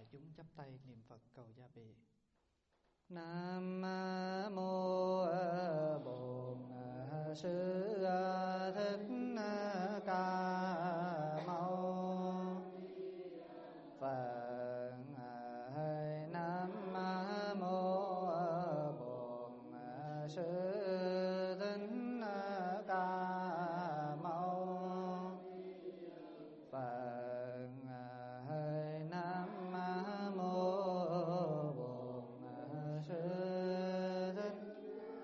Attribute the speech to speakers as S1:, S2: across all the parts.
S1: đại chúng chắp tay niệm Phật cầu gia bị.
S2: Nam mô Bổn Sư Thích Ca Mâu Phật. Nam mô Bổn Sư Thích Ca Mâu Phật. Nam mô Bổn Sư Thích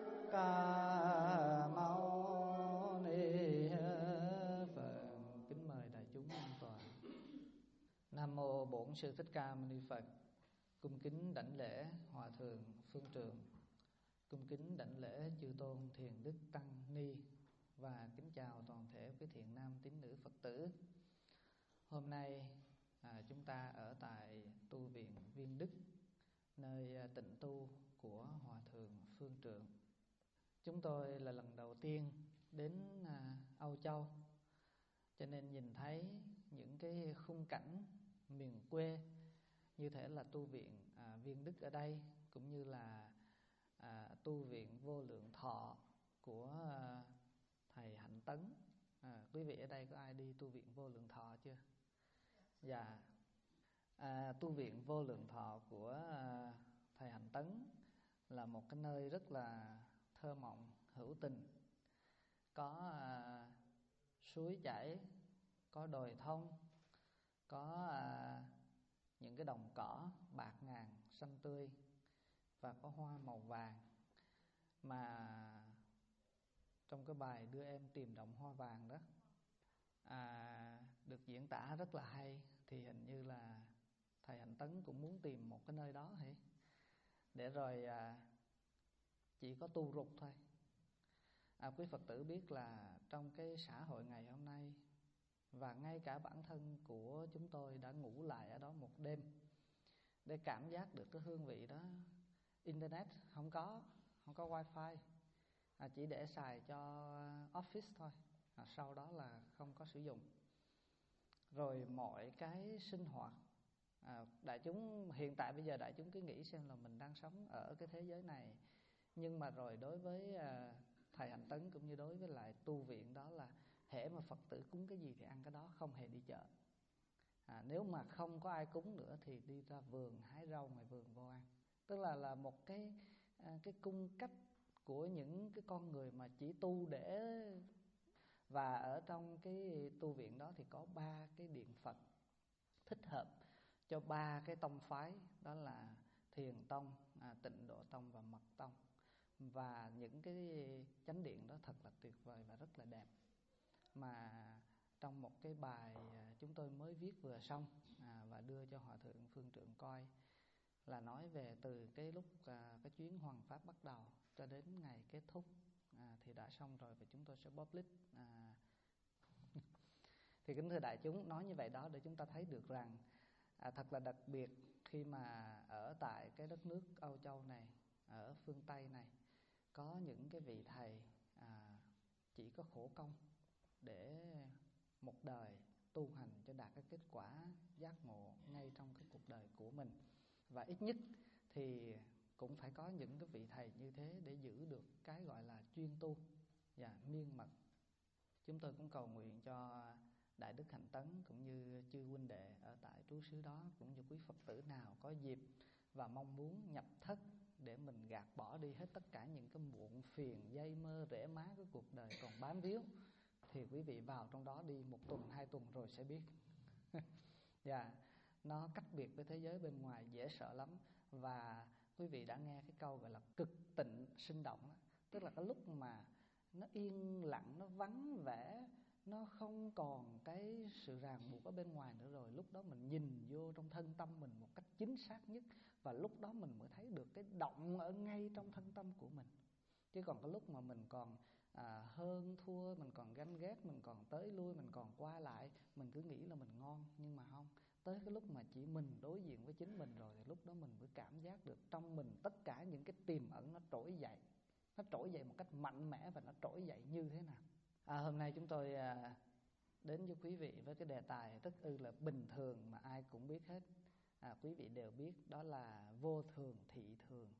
S2: Ca Mâu Ni Phật.
S1: Kính mời đại chúng an toàn.
S2: Nam mô Bổn Sư Thích Ca Mâu Ni Phật. Cung kính đảnh lễ Hòa Thượng Phương Trượng, cung kính đảnh lễ chư tôn Thiền Đức Tăng Ni, và kính chào toàn thể quý thiện nam tín nữ Phật tử. Hôm nay chúng ta ở tại tu viện Viên Đức, nơi tịnh tu của Hòa Thượng Phương Trượng. Chúng tôi là lần đầu tiên đến Âu Châu, cho nên nhìn thấy những cái khung cảnh miền quê như thể là tu viện Viên Đức ở đây, cũng như là tu viện Vô Lượng Thọ của thầy Hạnh Tấn. Quý vị ở đây có ai đi tu viện Vô Lượng Thọ chưa? Dạ. Tu viện Vô Lượng Thọ của thầy Hạnh Tấn là một cái nơi rất là thơ mộng, hữu tình. Có suối chảy, có đồi thông, có những cái đồng cỏ bạc ngàn xanh tươi, và có hoa màu vàng. Mà trong cái bài Đưa Em Tìm Động Hoa Vàng đó được diễn tả rất là hay. Thì hình như là thầy Hạnh Tấn cũng muốn tìm một cái nơi đó để rồi chỉ có tu rục thôi. Quý Phật tử biết là trong cái xã hội ngày hôm nay, và ngay cả bản thân của chúng tôi đã ngủ lại ở đó một đêm để cảm giác được cái hương vị đó. Internet không có wifi, chỉ để xài cho office thôi, sau đó là không có sử dụng. Rồi mọi cái sinh hoạt, đại chúng hiện tại bây giờ đại chúng cứ nghĩ xem là mình đang sống ở cái thế giới này, nhưng mà rồi đối với thầy Hạnh Tấn cũng như đối với lại tu viện đó là hễ mà Phật tử cúng cái gì thì ăn cái đó, không hề đi chợ. Nếu mà không có ai cúng nữa thì đi ra vườn hái rau ngoài vườn vô ăn. Tức là một cái cung cách của những cái con người mà chỉ tu để. Và ở trong cái tu viện đó thì có 3 cái điện Phật thích hợp cho 3 cái tông phái, đó là Thiền Tông, Tịnh Độ Tông và Mật Tông. Và những cái chánh điện đó thật là tuyệt vời và rất là đẹp. Mà trong một cái bài chúng tôi mới viết vừa xong và đưa cho Hòa Thượng Phương Trượng coi, là nói về từ cái lúc cái chuyến hoằng pháp bắt đầu cho đến ngày kết thúc thì đã xong rồi, và chúng tôi sẽ publish. Thì kính thưa đại chúng, nói như vậy đó để chúng ta thấy được rằng thật là đặc biệt khi mà ở tại cái đất nước Âu Châu này, ở phương Tây này, có những cái vị thầy chỉ có khổ công để một đời tu hành cho đạt cái kết quả giác ngộ ngay trong cái cuộc đời của mình. Và ít nhất thì cũng phải có những cái vị thầy như thế để giữ được cái gọi là chuyên tu và miên mật. Chúng tôi cũng cầu nguyện cho Đại Đức Hạnh Tấn cũng như chư huynh đệ ở tại trú xứ đó, cũng như quý Phật tử nào có dịp và mong muốn nhập thất để mình gạt bỏ đi hết tất cả những cái muộn phiền, dây mơ, rễ má của cuộc đời còn bám víu, thì quý vị vào trong đó đi 1 tuần, 2 tuần rồi sẽ biết. Nó cách biệt với thế giới bên ngoài dễ sợ lắm. Và quý vị đã nghe cái câu gọi là cực tịnh sinh động đó. Tức là cái lúc mà nó yên lặng, nó vắng vẻ, nó không còn cái sự ràng buộc ở bên ngoài nữa rồi. Lúc đó mình nhìn vô trong thân tâm mình một cách chính xác nhất, và lúc đó mình mới thấy được cái động ở ngay trong thân tâm của mình. Chứ còn cái lúc mà mình còn hơn thua, mình còn ganh ghét, mình còn tới lui, mình còn qua lại, mình cứ nghĩ là mình ngon. Nhưng mà không, tới cái lúc mà chỉ mình đối diện với chính mình rồi, thì lúc đó mình mới cảm giác được trong mình tất cả những cái tiềm ẩn nó trỗi dậy. Nó trỗi dậy một cách mạnh mẽ, và nó trỗi dậy như thế nào. Hôm nay chúng tôi đến với quý vị với cái đề tài rất là bình thường mà ai cũng biết hết. quý vị đều biết đó là vô thường thị thường.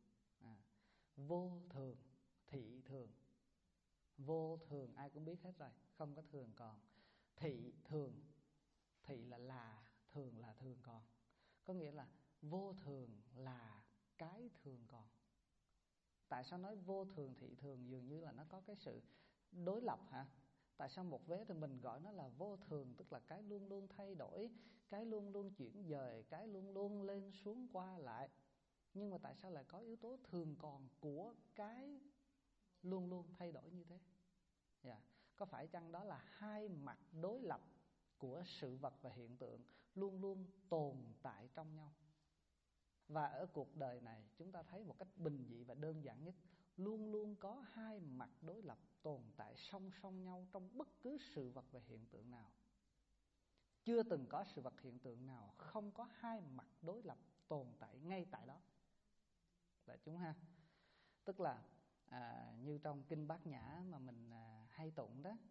S2: Vô thường thị thường. Vô thường ai cũng biết hết rồi, không có thường còn. Thị thường, thị là thường là thường còn. Có nghĩa là vô thường là cái thường còn. Tại sao nói vô thường thị thường? Dường như là nó có cái sự đối lập hả? Tại sao một vế thì mình gọi nó là vô thường, tức là cái luôn luôn thay đổi, cái luôn luôn chuyển dời, cái luôn luôn lên xuống qua lại. Nhưng mà tại sao lại có yếu tố thường còn của cái luôn luôn thay đổi như thế? Có phải chăng đó là hai mặt đối lập của sự vật và hiện tượng luôn luôn tồn tại trong nhau? Và ở cuộc đời này chúng ta thấy một cách bình dị và đơn giản nhất, luôn luôn có hai mặt đối lập tồn tại song song nhau trong bất cứ sự vật và hiện tượng nào. Chưa từng có sự vật hiện tượng nào không có hai mặt đối lập tồn tại ngay tại đó. Đại chúng ha. Tức là như trong Kinh Bát Nhã mà mình hay tụng đó,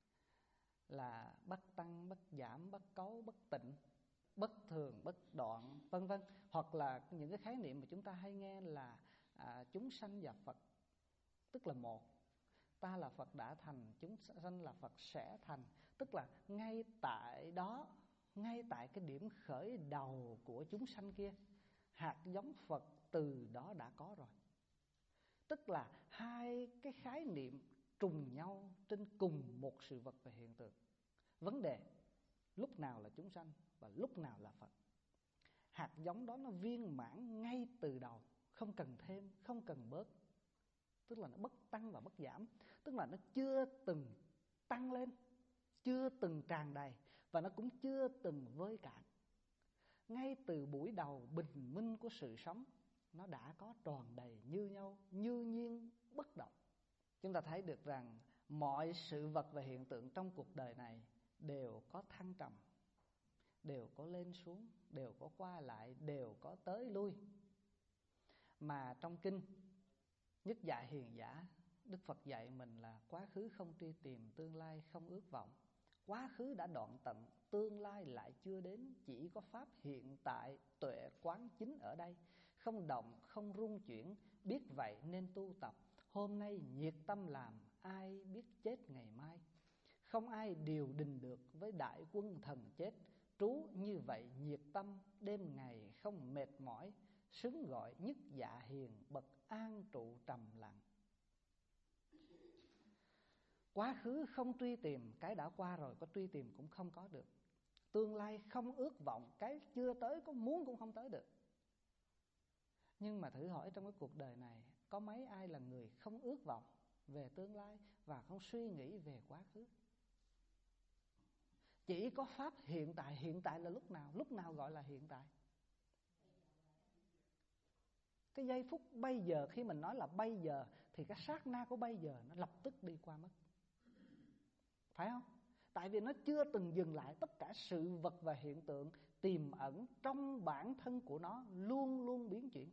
S2: là bất tăng, bất giảm, bất cấu, bất tịnh, bất thường, bất đoạn, vân vân. Hoặc là những cái khái niệm mà chúng ta hay nghe là chúng sanh và Phật, tức là một. Ta là Phật đã thành, chúng sanh là Phật sẽ thành. Tức là ngay tại đó, ngay tại cái điểm khởi đầu của chúng sanh kia, hạt giống Phật từ đó đã có rồi. Tức là hai cái khái niệm trùng nhau trên cùng một sự vật và hiện tượng. Vấn đề lúc nào là chúng sanh và lúc nào là Phật. Hạt giống đó nó viên mãn ngay từ đầu, không cần thêm, không cần bớt. Tức là nó bất tăng và bất giảm. Tức là nó chưa từng tăng lên, chưa từng tràn đầy, và nó cũng chưa từng vơi cạn. Ngay từ buổi đầu bình minh của sự sống, nó đã có tròn đầy như nhau, như nhiên bất động. Chúng ta thấy được rằng mọi sự vật và hiện tượng trong cuộc đời này đều có thăng trầm, đều có lên xuống, đều có qua lại, đều có tới lui. Mà trong kinh Nhất Dạy Hiền Giả, Đức Phật dạy mình là quá khứ không truy tìm, tương lai không ước vọng. Quá khứ đã đoạn tận, tương lai lại chưa đến, chỉ có pháp hiện tại tuệ quán chính ở đây. Không động, không rung chuyển, biết vậy nên tu tập. Hôm nay nhiệt tâm làm, ai biết chết ngày mai. Không ai điều đình được với đại quân thần chết. Trú như vậy nhiệt tâm, đêm ngày không mệt mỏi. Xứng gọi Nhất Dạ Hiền, bậc an trụ trầm lặng. Quá khứ không truy tìm, cái đã qua rồi có truy tìm cũng không có được. Tương lai không ước vọng, cái chưa tới có muốn cũng không tới được. Nhưng mà thử hỏi trong cái cuộc đời này, có mấy ai là người không ước vọng về tương lai và không suy nghĩ về quá khứ? Chỉ có pháp hiện tại. Hiện tại là lúc nào? Lúc nào gọi là hiện tại? Cái giây phút bây giờ, khi mình nói là bây giờ thì cái sát na của bây giờ nó lập tức đi qua mất. Phải không? Tại vì nó chưa từng dừng lại. Tất cả sự vật và hiện tượng tiềm ẩn trong bản thân của nó luôn luôn biến chuyển.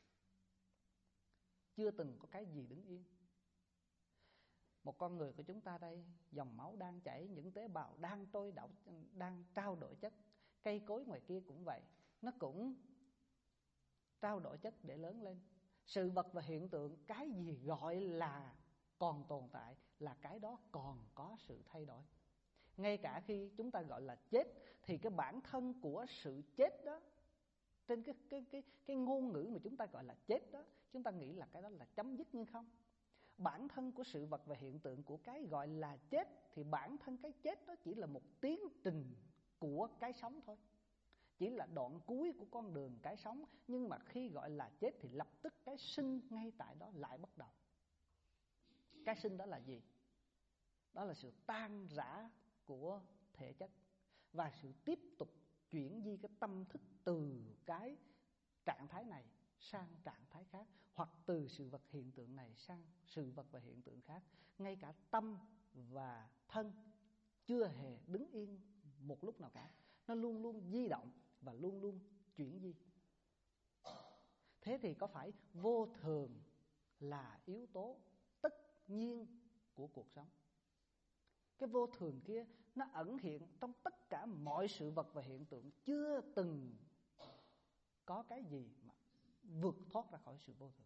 S2: Chưa từng có cái gì đứng yên. Một con người của chúng ta đây, dòng máu đang chảy, những tế bào đang đang trao đổi chất. Cây cối ngoài kia cũng vậy, nó cũng trao đổi chất để lớn lên. Sự vật và hiện tượng, cái gì gọi là còn tồn tại là cái đó còn có sự thay đổi. Ngay cả khi chúng ta gọi là chết, thì cái bản thân của sự chết đó, trên cái ngôn ngữ mà chúng ta gọi là chết đó, chúng ta nghĩ là cái đó là chấm dứt, nhưng không. Bản thân của sự vật và hiện tượng của cái gọi là chết, thì bản thân cái chết đó chỉ là một tiến trình của cái sống thôi, chỉ là đoạn cuối của con đường cái sống. Nhưng mà khi gọi là chết thì lập tức cái sinh ngay tại đó lại bắt đầu. Cái sinh đó là gì? Đó là sự tan rã của thể chất và sự tiếp tục chuyển di cái tâm thức từ cái trạng thái này sang trạng thái khác, hoặc từ sự vật hiện tượng này sang sự vật và hiện tượng khác. Ngay cả tâm và thân chưa hề đứng yên một lúc nào cả, nó luôn luôn di động và luôn luôn chuyển di. Thế thì có phải vô thường là yếu tố tất nhiên của cuộc sống? Cái vô thường kia nó ẩn hiện trong tất cả mọi sự vật và hiện tượng chưa từng có cái gì mà vượt thoát ra khỏi sự vô thường.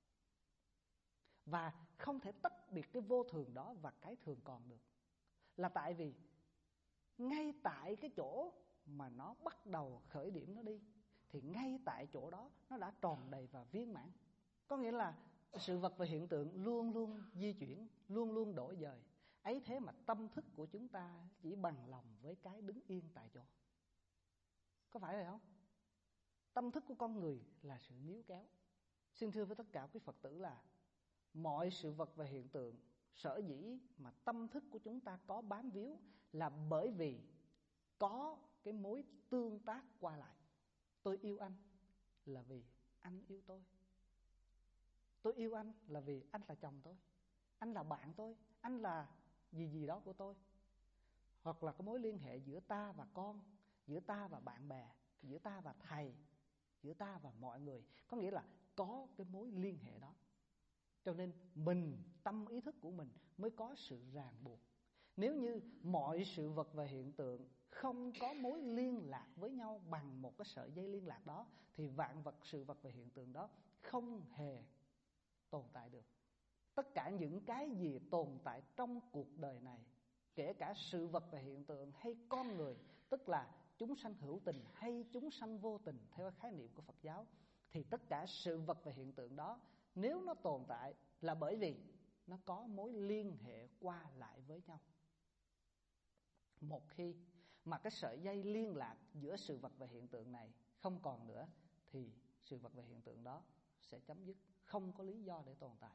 S2: Và không thể tách biệt cái vô thường đó và cái thường còn được. Là tại vì ngay tại cái chỗ mà nó bắt đầu khởi điểm nó đi, thì ngay tại chỗ đó nó đã tròn đầy và viên mãn. Có nghĩa là sự vật và hiện tượng luôn luôn di chuyển, luôn luôn đổi dời. Ấy thế mà tâm thức của chúng ta chỉ bằng lòng với cái đứng yên tại chỗ. Có phải vậy không? Tâm thức của con người là sự níu kéo. Xin thưa với tất cả quý Phật tử là mọi sự vật và hiện tượng, sở dĩ mà tâm thức của chúng ta có bám víu là bởi vì có cái mối tương tác qua lại. Tôi yêu anh là vì anh yêu tôi. Tôi yêu anh là vì anh là chồng tôi, anh là bạn tôi, anh là gì gì đó của tôi. Hoặc là có mối liên hệ giữa ta và con, giữa ta và bạn bè, giữa ta và thầy, giữa ta và mọi người. Có nghĩa là có cái mối liên hệ đó. Cho nên mình, tâm ý thức của mình mới có sự ràng buộc. Nếu như mọi sự vật và hiện tượng không có mối liên lạc với nhau bằng một cái sợi dây liên lạc đó, thì vạn vật, sự vật và hiện tượng đó không hề tồn tại được. Tất cả những cái gì tồn tại trong cuộc đời này, kể cả sự vật và hiện tượng hay con người, tức là chúng sanh hữu tình hay chúng sanh vô tình theo khái niệm của Phật giáo, thì tất cả sự vật và hiện tượng đó nếu nó tồn tại là bởi vì nó có mối liên hệ qua lại với nhau. Một khi mà cái sợi dây liên lạc giữa sự vật và hiện tượng này không còn nữa, thì sự vật và hiện tượng đó sẽ chấm dứt, không có lý do để tồn tại.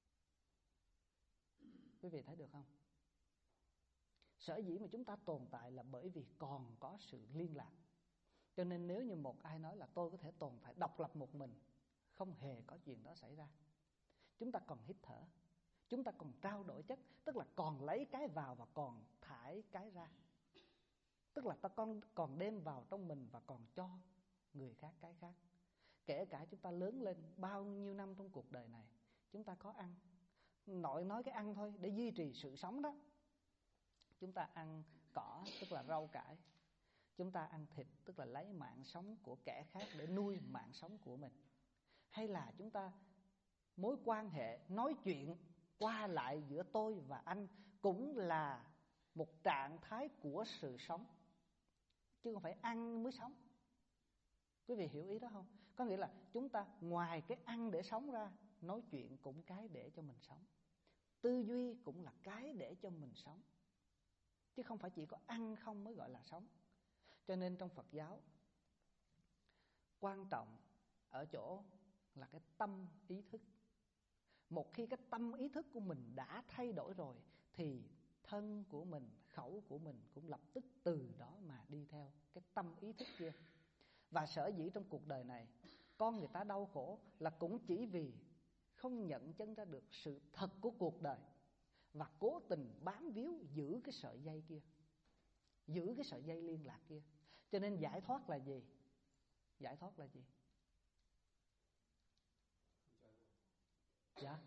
S2: Quý vị thấy được không? Sở dĩ mà chúng ta tồn tại là bởi vì còn có sự liên lạc. Cho nên nếu như một ai nói là tôi có thể tồn tại độc lập một mình, không hề có chuyện đó xảy ra. Chúng ta còn hít thở, chúng ta còn trao đổi chất, tức là còn lấy cái vào và còn thải cái ra. Tức là ta còn đem vào trong mình và còn cho người khác cái khác. Kể cả chúng ta lớn lên bao nhiêu năm trong cuộc đời này, chúng ta có ăn. Nội nói cái ăn thôi, để duy trì sự sống đó. Chúng ta ăn cỏ, tức là rau cải. Chúng ta ăn thịt, tức là lấy mạng sống của kẻ khác để nuôi mạng sống của mình. Hay là chúng ta mối quan hệ, nói chuyện qua lại giữa tôi và anh cũng là một trạng thái của sự sống, chứ không phải ăn mới sống. Quý vị hiểu ý đó không? Có nghĩa là chúng ta ngoài cái ăn để sống ra, nói chuyện cũng cái để cho mình sống, tư duy cũng là cái để cho mình sống, chứ không phải chỉ có ăn không mới gọi là sống. Cho nên trong Phật giáo, quan trọng ở chỗ là cái tâm ý thức. Một khi cái tâm ý thức của mình đã thay đổi rồi, thì thân của mình, khẩu của mình cũng lập tức từ đó mà đi theo cái tâm ý thức kia. Và sở dĩ trong cuộc đời này con người ta đau khổ là cũng chỉ vì không nhận chân ra được sự thật của cuộc đời, và cố tình bám víu giữ cái sợi dây kia, giữ cái sợi dây liên lạc kia. Cho nên giải thoát là gì? Giải thoát là gì? Dạ,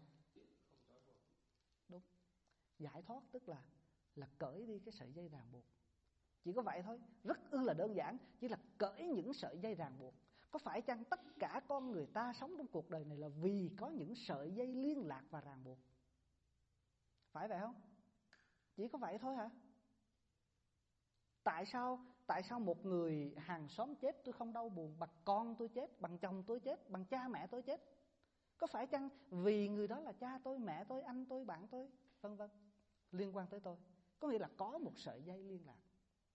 S2: đúng. Giải thoát tức là cởi đi cái sợi dây ràng buộc. Chỉ có vậy thôi, rất là đơn giản, chỉ là cởi những sợi dây ràng buộc. Có phải chăng tất cả con người ta sống trong cuộc đời này là vì có những sợi dây liên lạc và ràng buộc? Phải vậy không? Chỉ có vậy thôi hả? Tại sao một người hàng xóm chết tôi không đau buồn bằng con tôi chết, bằng chồng tôi chết, bằng cha mẹ tôi chết? Có phải chăng vì người đó là cha tôi, mẹ tôi, anh tôi, bạn tôi, vân vân, liên quan tới tôi? Có nghĩa là có một sợi dây liên lạc.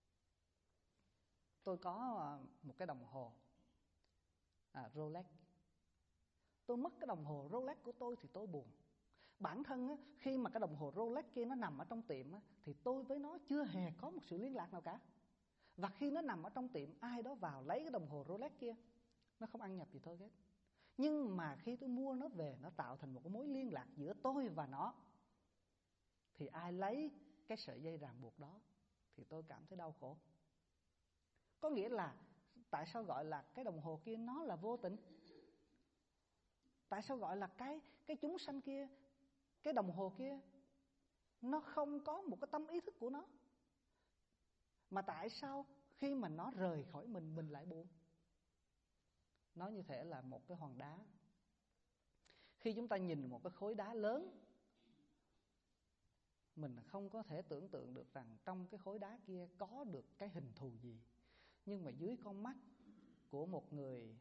S2: Tôi có một cái đồng hồ Rolex. Tôi mất cái đồng hồ Rolex của tôi thì tôi buồn. Bản thân khi mà cái đồng hồ Rolex kia nó nằm ở trong tiệm thì tôi với nó chưa hề có một sự liên lạc nào cả. Và khi nó nằm ở trong tiệm, ai đó vào lấy cái đồng hồ Rolex kia, nó không ăn nhập gì tôi hết. Nhưng mà khi tôi mua nó về, nó tạo thành một cái mối liên lạc giữa tôi và nó, thì ai lấy cái sợi dây ràng buộc đó thì tôi cảm thấy đau khổ. Có nghĩa là tại sao gọi là cái đồng hồ kia nó là vô tình? Tại sao gọi là cái chúng sanh kia, cái đồng hồ kia nó không có một cái tâm ý thức của nó? Mà tại sao khi mà nó rời khỏi mình lại buồn? nó như thể là một cái hòn đá. Khi chúng ta nhìn một cái khối đá lớn, mình không có thể tưởng tượng được rằng trong cái khối đá kia có được cái hình thù gì. Nhưng mà dưới con mắt của một người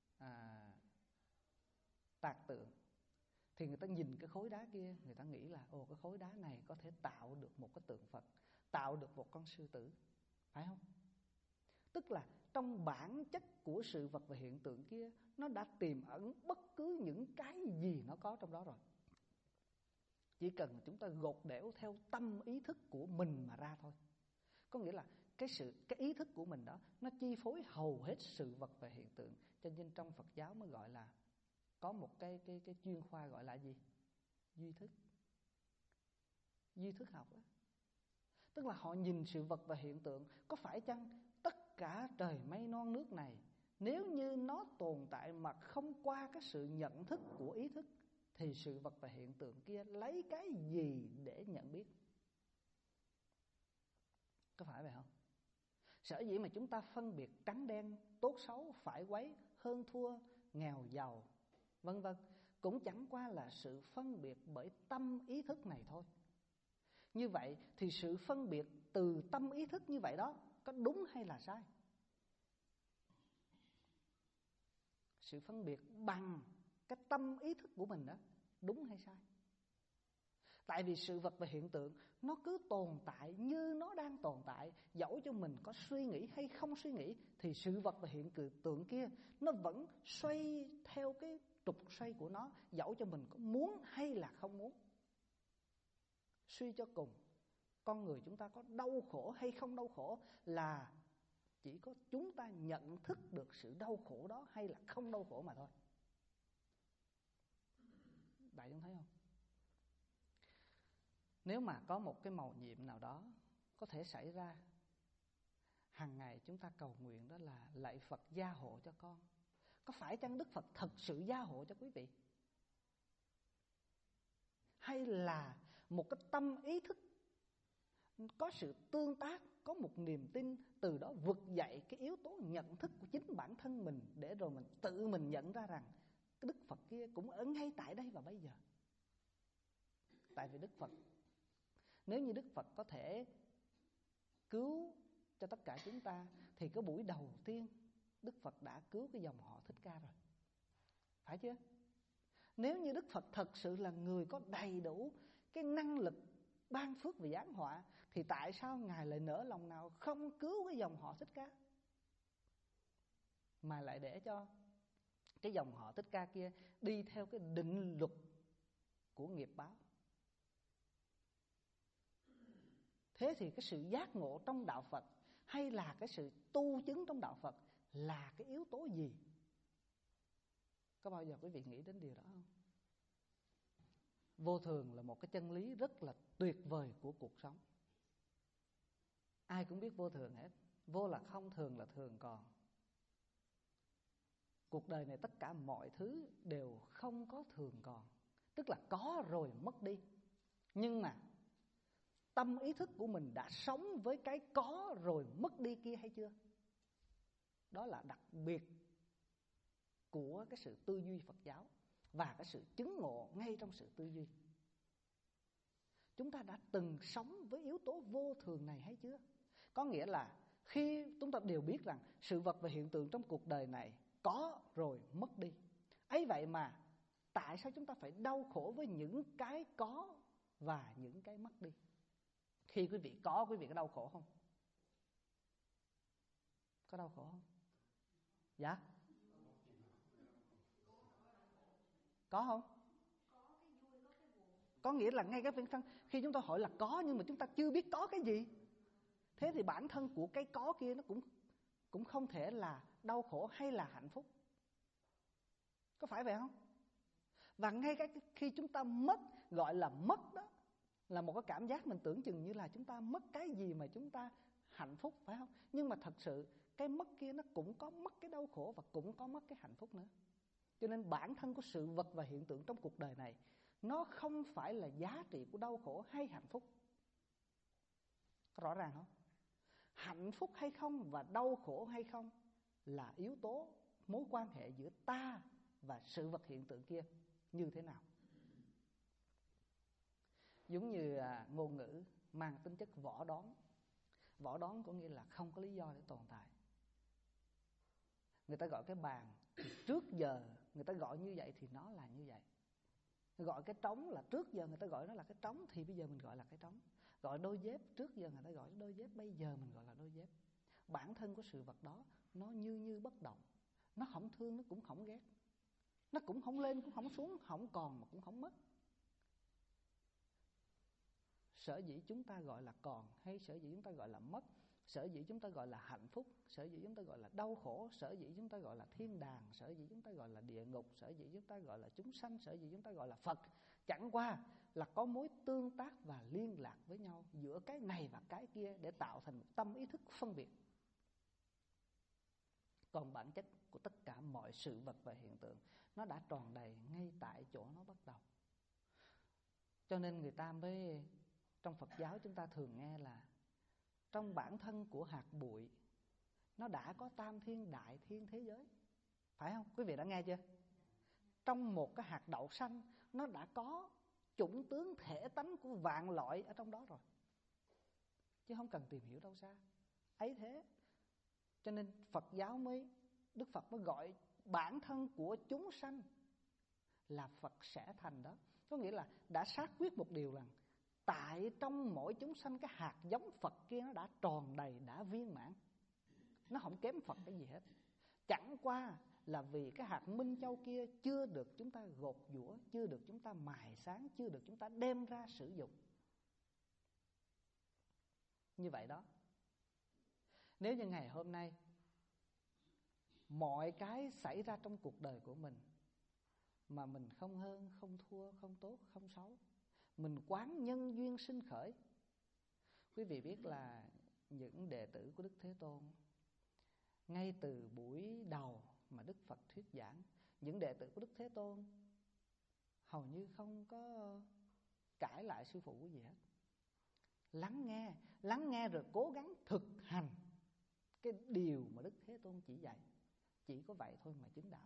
S2: tạc tượng thì người ta nhìn cái khối đá kia, người ta nghĩ là cái khối đá này có thể tạo được một cái tượng Phật, tạo được một con sư tử, phải không? Tức là trong bản chất của sự vật và hiện tượng kia, nó đã tiềm ẩn bất cứ những cái gì nó có trong đó rồi. Chỉ cần chúng ta gột đẽo theo tâm ý thức của mình mà ra thôi. Có nghĩa là cái ý thức của mình đó, nó chi phối hầu hết sự vật và hiện tượng. Cho nên trong Phật giáo mới gọi là có một cái chuyên khoa gọi là gì? Duy thức. Duy thức học đó. Tức là họ nhìn sự vật và hiện tượng, có phải chăng tất cả trời mây non nước này, nếu như nó tồn tại mà không qua cái sự nhận thức của ý thức, thì sự vật và hiện tượng kia lấy cái gì để nhận biết? Có phải vậy không? Sở dĩ mà chúng ta phân biệt trắng đen, tốt xấu, phải quấy, hơn thua, nghèo giàu, vân vân, cũng chẳng qua là sự phân biệt bởi tâm ý thức này thôi. Như vậy thì sự phân biệt từ tâm ý thức như vậy đó, có đúng hay là sai? Sự phân biệt bằng cái tâm ý thức của mình đó, đúng hay sai? Tại vì sự vật và hiện tượng nó cứ tồn tại như nó đang tồn tại. Dẫu cho mình có suy nghĩ hay không suy nghĩ, thì sự vật và hiện tượng kia nó vẫn xoay theo cái trục xoay của nó, dẫu cho mình có muốn hay là không muốn. Suy cho cùng, con người chúng ta có đau khổ hay không đau khổ là chỉ có chúng ta nhận thức được sự đau khổ đó hay là không đau khổ mà thôi. Đại chúng thấy không? Nếu mà có một cái mầu nhiệm nào đó có thể xảy ra, hàng ngày chúng ta cầu nguyện đó là lạy Phật gia hộ cho con. Có phải chăng Đức Phật thật sự gia hộ cho quý vị? Hay là một cái tâm ý thức có sự tương tác, có một niềm tin, từ đó vực dậy cái yếu tố nhận thức của chính bản thân mình, để rồi mình tự mình nhận ra rằng cái Đức Phật kia cũng ở ngay tại đây và bây giờ. Tại vì Đức Phật, nếu như Đức Phật có thể cứu cho tất cả chúng ta, thì cái buổi đầu tiên Đức Phật đã cứu cái dòng họ Thích Ca rồi, phải chưa? Nếu như Đức Phật thật sự là người có đầy đủ cái năng lực ban phước và giáng họa, thì tại sao Ngài lại nỡ lòng nào không cứu cái dòng họ Thích Ca, mà lại để cho cái dòng họ Thích Ca kia đi theo cái định luật của nghiệp báo? Thế thì cái sự giác ngộ trong đạo Phật hay là cái sự tu chứng trong đạo Phật là cái yếu tố gì? Có bao giờ quý vị nghĩ đến điều đó không? Vô thường là một cái chân lý rất là tuyệt vời của cuộc sống. Ai cũng biết vô thường hết. Vô là không, thường là thường còn. Cuộc đời này tất cả mọi thứ đều không có thường còn, tức là có rồi mất đi. Nhưng mà tâm ý thức của mình đã sống với cái có rồi mất đi kia hay chưa? Đó là đặc biệt của cái sự tư duy Phật giáo và cái sự chứng ngộ ngay trong sự tư duy. Chúng ta đã từng sống với yếu tố vô thường này hay chưa? Có nghĩa là khi chúng ta đều biết rằng sự vật và hiện tượng trong cuộc đời này có rồi mất đi, ấy vậy mà tại sao chúng ta phải đau khổ với những cái có và những cái mất đi? Khi quý vị có, quý vị có đau khổ không? Có đau khổ không? Dạ? Có không? Có nghĩa là ngay cái bản thân khi chúng ta hỏi là có, nhưng mà chúng ta chưa biết có cái gì, thế thì bản thân của cái có kia nó cũng không thể là đau khổ hay là hạnh phúc. Có phải vậy không? Và ngay cái khi chúng ta mất, gọi là mất đó, là một cái cảm giác mình tưởng chừng như là chúng ta mất cái gì mà chúng ta hạnh phúc, phải không? Nhưng mà thật sự cái mất kia nó cũng có mất cái đau khổ và cũng có mất cái hạnh phúc nữa. Cho nên bản thân của sự vật và hiện tượng trong cuộc đời này, nó không phải là giá trị của đau khổ hay hạnh phúc. Có rõ ràng không? Hạnh phúc hay không và đau khổ hay không là yếu tố mối quan hệ giữa ta và sự vật hiện tượng kia như thế nào. Giống như ngôn ngữ mang tính chất võ đoán. Võ đoán có nghĩa là không có lý do để tồn tại. Người ta gọi cái bàn thì trước giờ người ta gọi như vậy thì nó là như vậy. Gọi cái trống là trước giờ người ta gọi nó là cái trống thì bây giờ mình gọi là cái trống. Gọi đôi dép trước giờ người ta gọi đôi dép, bây giờ mình gọi là đôi dép. Bản thân của sự vật đó nó như bất động. Nó không thương, nó cũng không ghét. Nó cũng không lên, cũng không xuống, không còn mà cũng không mất. Sở dĩ chúng ta gọi là còn, hay sở dĩ chúng ta gọi là mất, sở dĩ chúng ta gọi là hạnh phúc, sở dĩ chúng ta gọi là đau khổ, sở dĩ chúng ta gọi là thiên đàng, sở dĩ chúng ta gọi là địa ngục, sở dĩ chúng ta gọi là chúng sanh, sở dĩ chúng ta gọi là Phật, chẳng qua là có mối tương tác và liên lạc với nhau giữa cái này và cái kia để tạo thành tâm ý thức phân biệt. Còn bản chất của tất cả mọi sự vật và hiện tượng nó đã tròn đầy ngay tại chỗ nó bắt đầu. Cho nên người ta mới, trong Phật giáo chúng ta thường nghe là trong bản thân của hạt bụi nó đã có tam thiên đại thiên thế giới. Phải không? Quý vị đã nghe chưa? Trong một cái hạt đậu xanh nó đã có chủng tướng thể tánh của vạn loại ở trong đó rồi, chứ không cần tìm hiểu đâu xa. Ấy thế cho nên Phật giáo mới, Đức Phật mới gọi bản thân của chúng sanh là Phật sẽ thành đó. Có nghĩa là đã xác quyết một điều rằng tại trong mỗi chúng sanh cái hạt giống Phật kia nó đã tròn đầy, đã viên mãn. Nó không kém Phật cái gì hết. Chẳng qua là vì cái hạt minh châu kia chưa được chúng ta gột giũa, chưa được chúng ta mài sáng, chưa được chúng ta đem ra sử dụng. Như vậy đó. Nếu như ngày hôm nay mọi cái xảy ra trong cuộc đời của mình mà mình không hơn, không thua, không tốt, không xấu, mình quán nhân duyên sinh khởi. Quý vị biết là những đệ tử của Đức Thế Tôn, ngay từ buổi đầu mà Đức Phật thuyết giảng, những đệ tử của Đức Thế Tôn hầu như không có cãi lại sư phụ cái gì hết. Lắng nghe rồi cố gắng thực hành cái điều mà Đức Thế Tôn chỉ dạy. Chỉ có vậy thôi mà chứng đạo.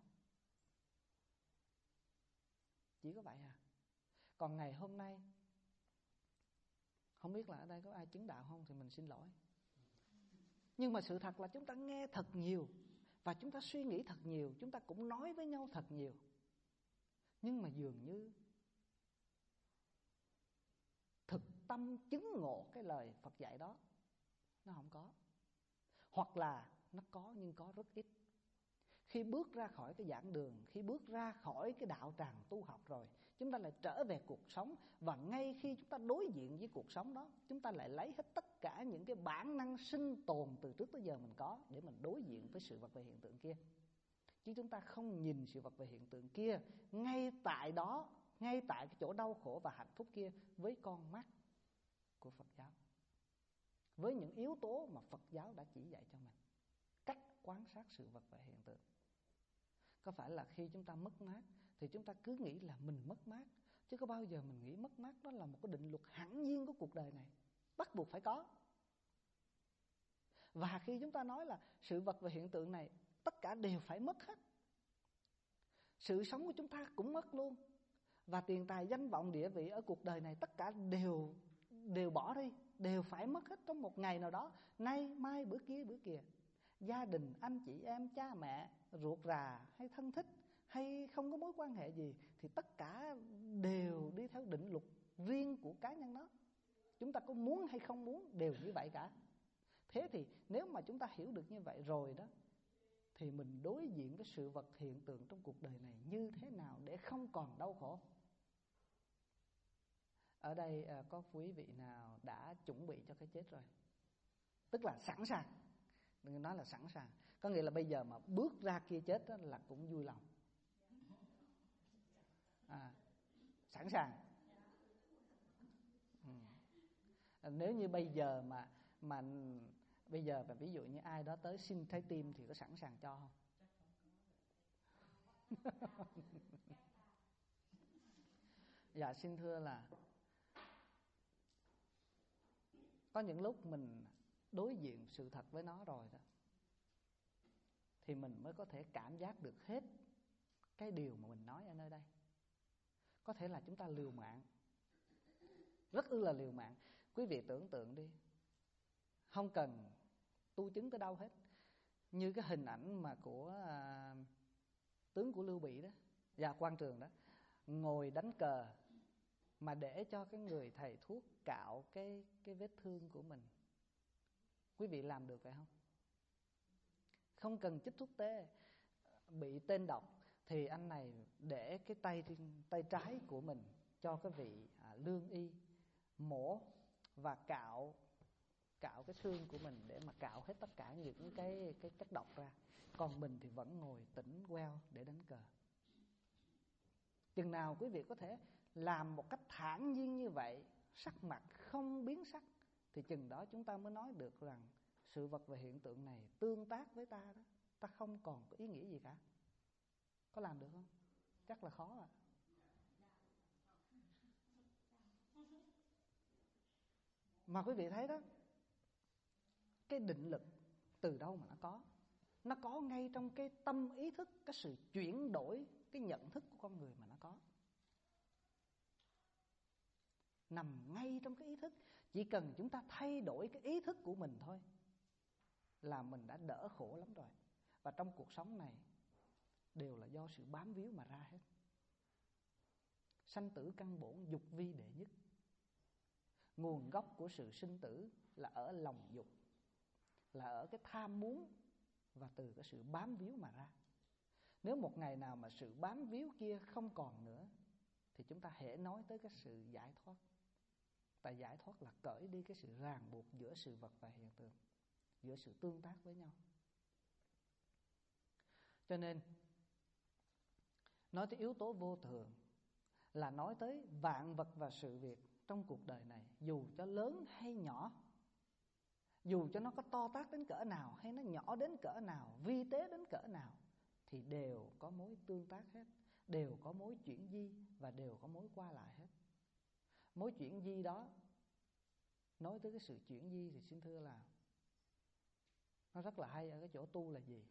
S2: Chỉ có vậy à. Còn ngày hôm nay, không biết là ở đây có ai chứng đạo không thì mình xin lỗi. Nhưng mà sự thật là chúng ta nghe thật nhiều và chúng ta suy nghĩ thật nhiều, chúng ta cũng nói với nhau thật nhiều. Nhưng mà dường như thực tâm chứng ngộ cái lời Phật dạy đó nó không có. Hoặc là nó có nhưng có rất ít. Khi bước ra khỏi cái giảng đường, khi bước ra khỏi cái đạo tràng tu học rồi, chúng ta lại trở về cuộc sống. Và ngay khi chúng ta đối diện với cuộc sống đó, chúng ta lại lấy hết tất cả những cái bản năng sinh tồn từ trước tới giờ mình có để mình đối diện với sự vật và hiện tượng kia. Chứ chúng ta không nhìn sự vật và hiện tượng kia ngay tại đó, ngay tại cái chỗ đau khổ và hạnh phúc kia với con mắt của Phật giáo, với những yếu tố mà Phật giáo đã chỉ dạy cho mình, cách quan sát sự vật và hiện tượng. Có phải là khi chúng ta mất mát thì chúng ta cứ nghĩ là mình mất mát, chứ có bao giờ mình nghĩ mất mát đó là một cái định luật hẳn nhiên của cuộc đời này, bắt buộc phải có. Và khi chúng ta nói là sự vật và hiện tượng này tất cả đều phải mất hết, sự sống của chúng ta cũng mất luôn, và tiền tài danh vọng địa vị ở cuộc đời này tất cả đều bỏ đi, đều phải mất hết trong một ngày nào đó, nay mai bữa kia bữa kia. Gia đình, anh chị em, cha mẹ, ruột rà hay thân thích hay không có mối quan hệ gì thì tất cả đều đi theo định luật riêng của cá nhân đó. Chúng ta có muốn hay không muốn đều như vậy cả. Thế thì nếu mà chúng ta hiểu được như vậy rồi đó, thì mình đối diện với sự vật hiện tượng trong cuộc đời này như thế nào để không còn đau khổ. Ở đây có quý vị nào đã chuẩn bị cho cái chết rồi? Tức là sẵn sàng. Đừng nói là sẵn sàng, có nghĩa là bây giờ mà bước ra kia chết đó là cũng vui lòng. Sẵn sàng. Nếu như bây giờ mà bây giờ mà ví dụ như ai đó tới xin trái tim thì có sẵn sàng cho không? Dạ xin thưa là có những lúc mình đối diện sự thật với nó rồi đó, thì mình mới có thể cảm giác được hết cái điều mà mình nói ở nơi đây. Có thể là chúng ta liều mạng, rất là liều mạng. Quý vị tưởng tượng đi, không cần tu chứng tới đâu hết. Như cái hình ảnh mà của tướng của Lưu Bị đó, và Quan Trường đó, ngồi đánh cờ mà để cho cái người thầy thuốc cạo cái vết thương của mình. Quý vị làm được phải không? Không cần chích thuốc tê. Bị tên độc thì anh này để cái tay trái của mình cho cái vị lương y mổ và cạo cái xương của mình để mà cạo hết tất cả những cái chất độc ra. Còn mình thì vẫn ngồi tỉnh queo để đánh cờ. Chừng nào quý vị có thể làm một cách thản nhiên như vậy, sắc mặt không biến sắc, thì chừng đó chúng ta mới nói được rằng sự vật và hiện tượng này tương tác với ta đó, ta không còn có ý nghĩa gì cả. Có làm được không? Chắc là khó ạ. Mà quý vị thấy đó, cái định lực từ đâu mà nó có? Nó có ngay trong cái tâm ý thức, cái sự chuyển đổi cái nhận thức của con người mà nó có. Nằm ngay trong cái ý thức. Chỉ cần chúng ta thay đổi cái ý thức của mình thôi là mình đã đỡ khổ lắm rồi. Và trong cuộc sống này đều là do sự bám víu mà ra hết. Sanh tử căn bổn, dục vi đệ nhất. Nguồn gốc của sự sinh tử là ở lòng dục, là ở cái tham muốn và từ cái sự bám víu mà ra. Nếu một ngày nào mà sự bám víu kia không còn nữa thì chúng ta hễ nói tới cái sự giải thoát. Tại giải thoát là cởi đi cái sự ràng buộc giữa sự vật và hiện tượng, giữa sự tương tác với nhau. Cho nên nói tới yếu tố vô thường là nói tới vạn vật và sự việc trong cuộc đời này, dù cho lớn hay nhỏ, dù cho nó có to tát đến cỡ nào hay nó nhỏ đến cỡ nào, vi tế đến cỡ nào, thì đều có mối tương tác hết, đều có mối chuyển di và đều có mối qua lại hết. Mối chuyển di đó, nói tới cái sự chuyển di thì xin thưa là nó rất là hay ở cái chỗ tu là gì?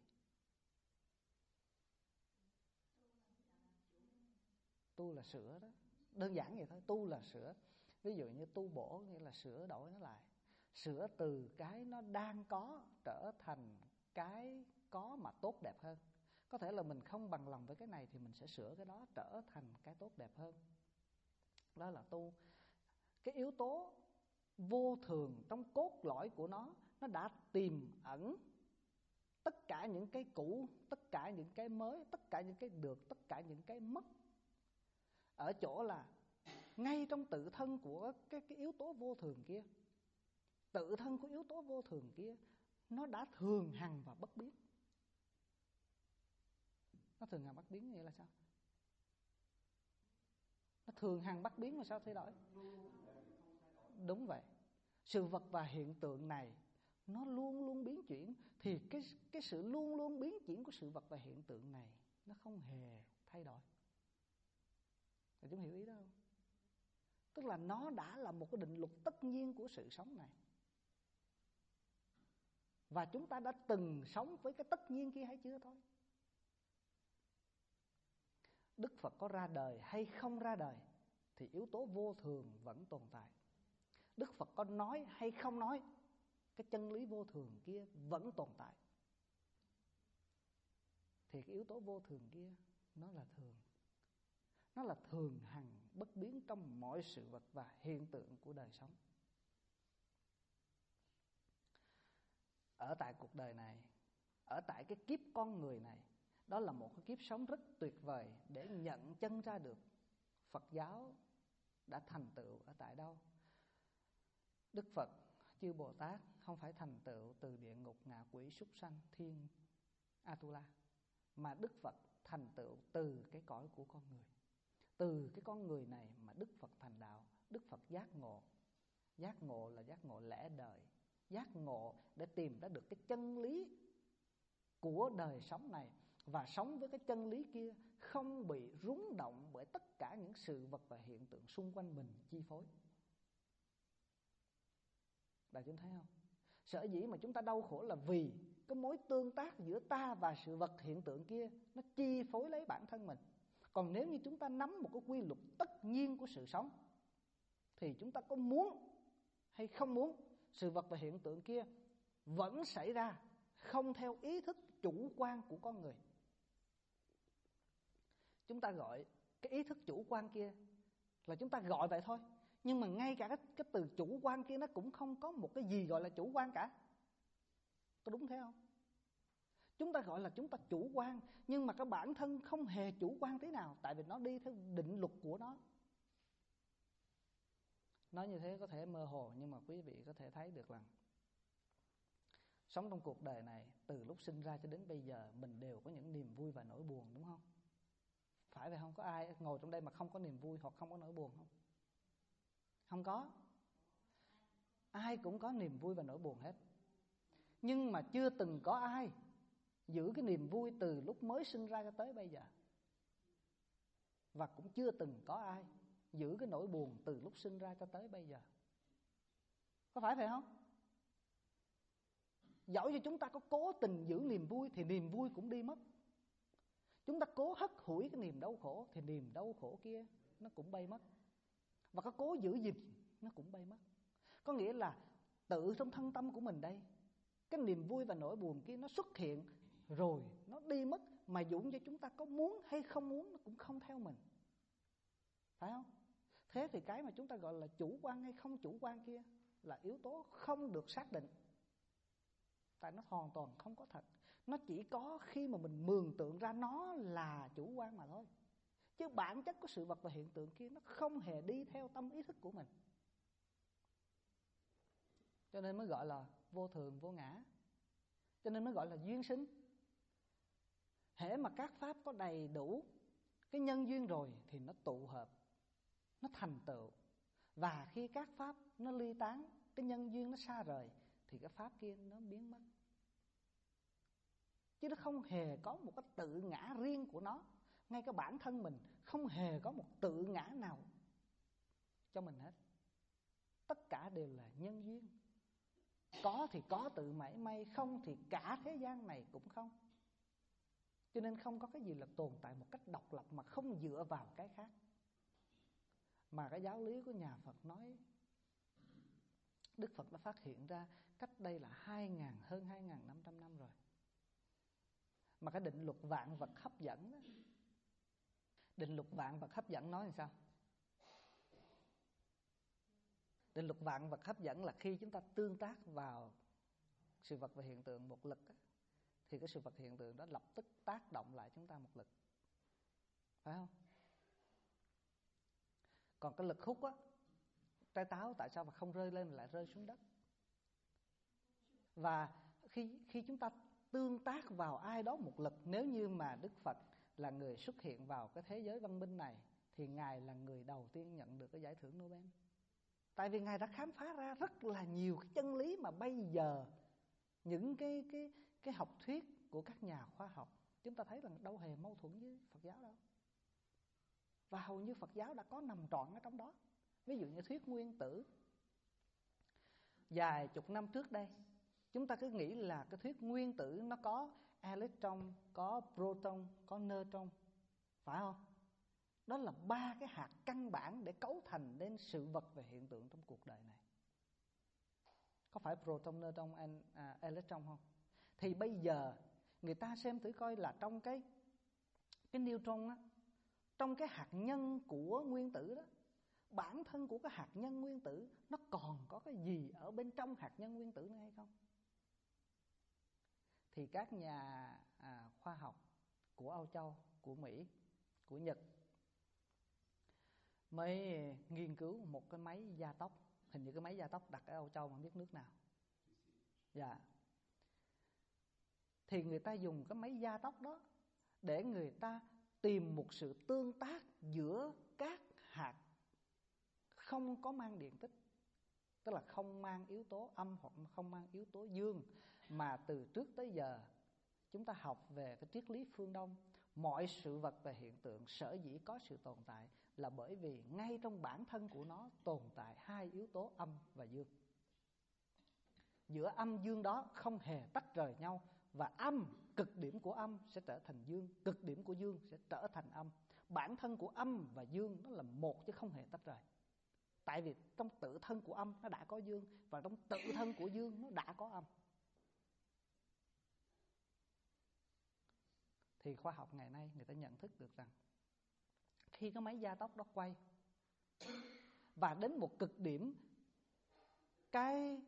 S2: Tu là sửa đó. Đơn giản vậy thôi, tu là sửa. Ví dụ như tu bổ nghĩa là sửa đổi nó lại. Sửa từ cái nó đang có trở thành cái có mà tốt đẹp hơn. Có thể là mình không bằng lòng với cái này thì mình sẽ sửa cái đó trở thành cái tốt đẹp hơn. Đó là tu. Cái yếu tố vô thường trong cốt lõi của nó đã tiềm ẩn tất cả những cái cũ, tất cả những cái mới, tất cả những cái được, tất cả những cái mất. Ở chỗ là ngay trong tự thân của cái yếu tố vô thường kia, tự thân của yếu tố vô thường kia, nó đã thường hằng và bất biến. Nó thường hằng bất biến nghĩa là sao? Nó thường hằng bất biến mà sao thay đổi? Đúng vậy. Sự vật và hiện tượng này nó luôn luôn biến chuyển. Thì cái sự luôn luôn biến chuyển của sự vật và hiện tượng này nó không hề thay đổi. Rồi chúng hiểu ý đó không? Tức là nó đã là một cái định luật tất nhiên của sự sống này. Và chúng ta đã từng sống với cái tất nhiên kia hay chưa thôi. Đức Phật có ra đời hay không ra đời thì yếu tố vô thường vẫn tồn tại. Đức Phật có nói hay không nói, cái chân lý vô thường kia vẫn tồn tại. Thì cái yếu tố vô thường kia nó là thường. Nó là thường hằng bất biến trong mọi sự vật và hiện tượng của đời sống. Ở tại cuộc đời này, ở tại cái kiếp con người này, đó là một cái kiếp sống rất tuyệt vời để nhận chân ra được Phật giáo đã thành tựu ở tại đâu. Đức Phật, chư Bồ Tát không phải thành tựu từ địa ngục, ngạ quỷ, súc sanh, thiên, Atula, mà Đức Phật thành tựu từ cái cõi của con người. Từ cái con người này mà Đức Phật thành đạo. Đức Phật giác ngộ. Giác ngộ là giác ngộ lẽ đời, giác ngộ để tìm ra được cái chân lý của đời sống này, và sống với cái chân lý kia không bị rúng động bởi tất cả những sự vật và hiện tượng xung quanh mình chi phối. Đại chúng thấy không? Sở dĩ mà chúng ta đau khổ là vì cái mối tương tác giữa ta và sự vật hiện tượng kia nó chi phối lấy bản thân mình. Còn nếu như chúng ta nắm một cái quy luật tất nhiên của sự sống, thì chúng ta có muốn hay không muốn, sự vật và hiện tượng kia vẫn xảy ra, không theo ý thức chủ quan của con người. Chúng ta gọi cái ý thức chủ quan kia là chúng ta gọi vậy thôi, nhưng mà ngay cả cái từ chủ quan kia nó cũng không có một cái gì gọi là chủ quan cả. Có đúng thế không? Chúng ta gọi là chúng ta chủ quan, nhưng mà cái bản thân không hề chủ quan thế nào, tại vì nó đi theo định luật của nó. Nói như thế có thể mơ hồ, nhưng mà quý vị có thể thấy được rằng sống trong cuộc đời này, từ lúc sinh ra cho đến bây giờ, mình đều có những niềm vui và nỗi buồn, đúng không? Phải vậy không? Có ai ngồi trong đây mà không có niềm vui hoặc không có nỗi buồn không? Không có. Ai cũng có niềm vui và nỗi buồn hết. Nhưng mà chưa từng có ai giữ cái niềm vui từ lúc mới sinh ra cho tới bây giờ. Và cũng chưa từng có ai giữ cái nỗi buồn từ lúc sinh ra cho tới bây giờ. Có phải vậy không? Dẫu cho chúng ta có cố tình giữ niềm vui thì niềm vui cũng đi mất. Chúng ta cố hất hủi cái niềm đau khổ thì niềm đau khổ kia nó cũng bay mất. Và có cố giữ gìn nó cũng bay mất. Có nghĩa là tự trong thân tâm của mình đây, cái niềm vui và nỗi buồn kia nó xuất hiện rồi nó đi mất, mà dù cho chúng ta có muốn hay không muốn nó cũng không theo mình. Phải không? Thế thì cái mà chúng ta gọi là chủ quan hay không chủ quan kia là yếu tố không được xác định. Tại nó hoàn toàn không có thật. Nó chỉ có khi mà mình mường tượng ra nó là chủ quan mà thôi. Chứ bản chất của sự vật và hiện tượng kia nó không hề đi theo tâm ý thức của mình. Cho nên mới gọi là vô thường vô ngã. Cho nên mới gọi là duyên sinh. Hễ mà các pháp có đầy đủ cái nhân duyên rồi thì nó tụ hợp, nó thành tựu. Và khi các pháp nó ly tán, cái nhân duyên nó xa rời, thì cái pháp kia nó biến mất. Chứ nó không hề có một cái tự ngã riêng của nó. Ngay cái bản thân mình không hề có một tự ngã nào cho mình hết. Tất cả đều là nhân duyên. Có thì có tự mảy may, không thì cả thế gian này cũng không. Cho nên không có cái gì là tồn tại một cách độc lập mà không dựa vào cái khác. Mà cái giáo lý của nhà Phật nói, Đức Phật đã phát hiện ra cách đây là hơn 2.500 năm rồi. Mà cái định luật vạn vật hấp dẫn đó, định luật vạn vật hấp dẫn nói làm sao? Định luật vạn vật hấp dẫn là khi chúng ta tương tác vào sự vật và hiện tượng một lực á, thì cái sự vật hiện tượng đó lập tức tác động lại chúng ta một lực. Phải không? Còn cái lực hút á, trái táo tại sao mà không rơi lên mà lại rơi xuống đất? Và khi chúng ta tương tác vào ai đó một lực, nếu như mà Đức Phật là người xuất hiện vào cái thế giới văn minh này, thì Ngài là người đầu tiên nhận được cái giải thưởng Nobel. Tại vì Ngài đã khám phá ra rất là nhiều cái chân lý mà bây giờ những cái học thuyết của các nhà khoa học chúng ta thấy là đâu hề mâu thuẫn với Phật giáo đâu. Và hầu như Phật giáo đã có nằm trọn ở trong đó. Ví dụ như thuyết nguyên tử. Vài chục năm trước đây, chúng ta cứ nghĩ là cái thuyết nguyên tử nó có electron, có proton, có neutron. Phải không? Đó là ba cái hạt căn bản để cấu thành nên sự vật và hiện tượng trong cuộc đời này. Có phải proton, neutron, electron không? Thì bây giờ người ta xem thử coi là trong cái neutron á, trong cái hạt nhân của nguyên tử đó, bản thân của cái hạt nhân nguyên tử nó còn có cái gì ở bên trong hạt nhân nguyên tử nữa hay không? Thì các nhà khoa học của Âu Châu, của Mỹ, của Nhật mới nghiên cứu một cái máy gia tốc. Hình như cái máy gia tốc đặt ở Âu Châu mà không biết nước nào. Dạ. Thì người ta dùng cái máy gia tốc đó để người ta tìm một sự tương tác giữa các hạt không có mang điện tích, tức là không mang yếu tố âm hoặc không mang yếu tố dương, mà từ trước tới giờ chúng ta học về cái triết lý phương Đông, mọi sự vật và hiện tượng sở dĩ có sự tồn tại là bởi vì ngay trong bản thân của nó tồn tại hai yếu tố âm và dương. Giữa âm dương đó không hề tách rời nhau, và âm, cực điểm của âm sẽ trở thành dương, cực điểm của dương sẽ trở thành âm. Bản thân của âm và dương nó là một chứ không hề tách rời. Tại vì trong tự thân của âm nó đã có dương, và trong tự thân của dương nó đã có âm. Thì khoa học ngày nay người ta nhận thức được rằng khi cái máy gia tốc đó quay và đến một cực điểm, cái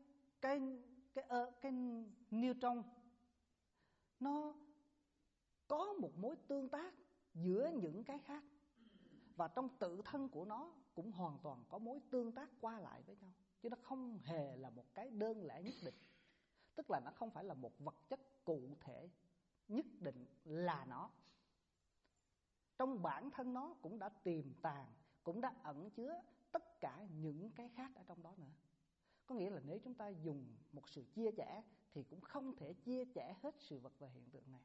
S2: neutron nó có một mối tương tác giữa những cái khác, và trong tự thân của nó cũng hoàn toàn có mối tương tác qua lại với nhau, chứ nó không hề là một cái đơn lẻ nhất định. Tức là nó không phải là một vật chất cụ thể nhất định là nó. Trong bản thân nó cũng đã tiềm tàng, cũng đã ẩn chứa tất cả những cái khác ở trong đó nữa. Có nghĩa là nếu chúng ta dùng một sự chia sẻ thì cũng không thể chia sẻ hết sự vật và hiện tượng này.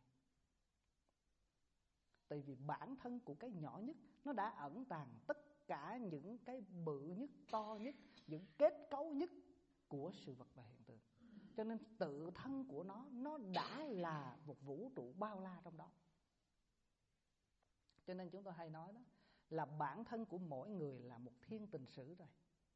S2: Tại vì bản thân của cái nhỏ nhất nó đã ẩn tàng tất cả những cái bự nhất, to nhất, những kết cấu nhất của sự vật và hiện tượng. Cho nên tự thân của nó đã là một vũ trụ bao la trong đó. Cho nên chúng tôi hay nói đó là bản thân của mỗi người là một thiên tình sử rồi.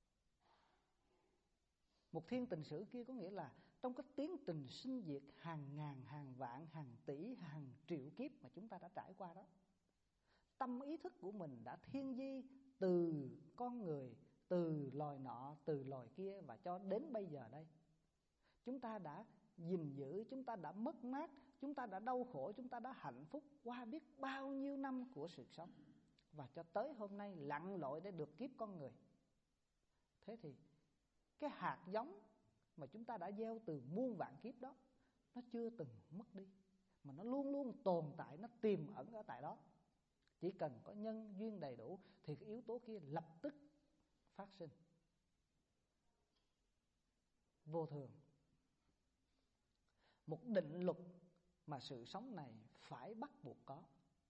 S2: Một thiên tình sử kia có nghĩa là trong cái tiến trình sinh diệt hàng ngàn, hàng vạn, hàng tỷ, hàng triệu kiếp mà chúng ta đã trải qua đó, tâm ý thức của mình đã thiên di từ con người, từ loài nọ, từ loài kia, và cho đến bây giờ đây. Chúng ta đã gìn giữ, chúng ta đã mất mát, chúng ta đã đau khổ, chúng ta đã hạnh phúc qua biết bao nhiêu năm của sự sống, và cho tới hôm nay lặn lội để được kiếp con người. Thế thì cái hạt giống mà chúng ta đã gieo từ muôn vạn kiếp đó, nó chưa từng mất đi, mà nó luôn luôn tồn tại, nó tiềm ẩn ở tại đó. Chỉ cần có nhân duyên đầy đủ thì cái yếu tố kia lập tức phát sinh. Vô thường, một định luật mà sự sống này phải bắt buộc có.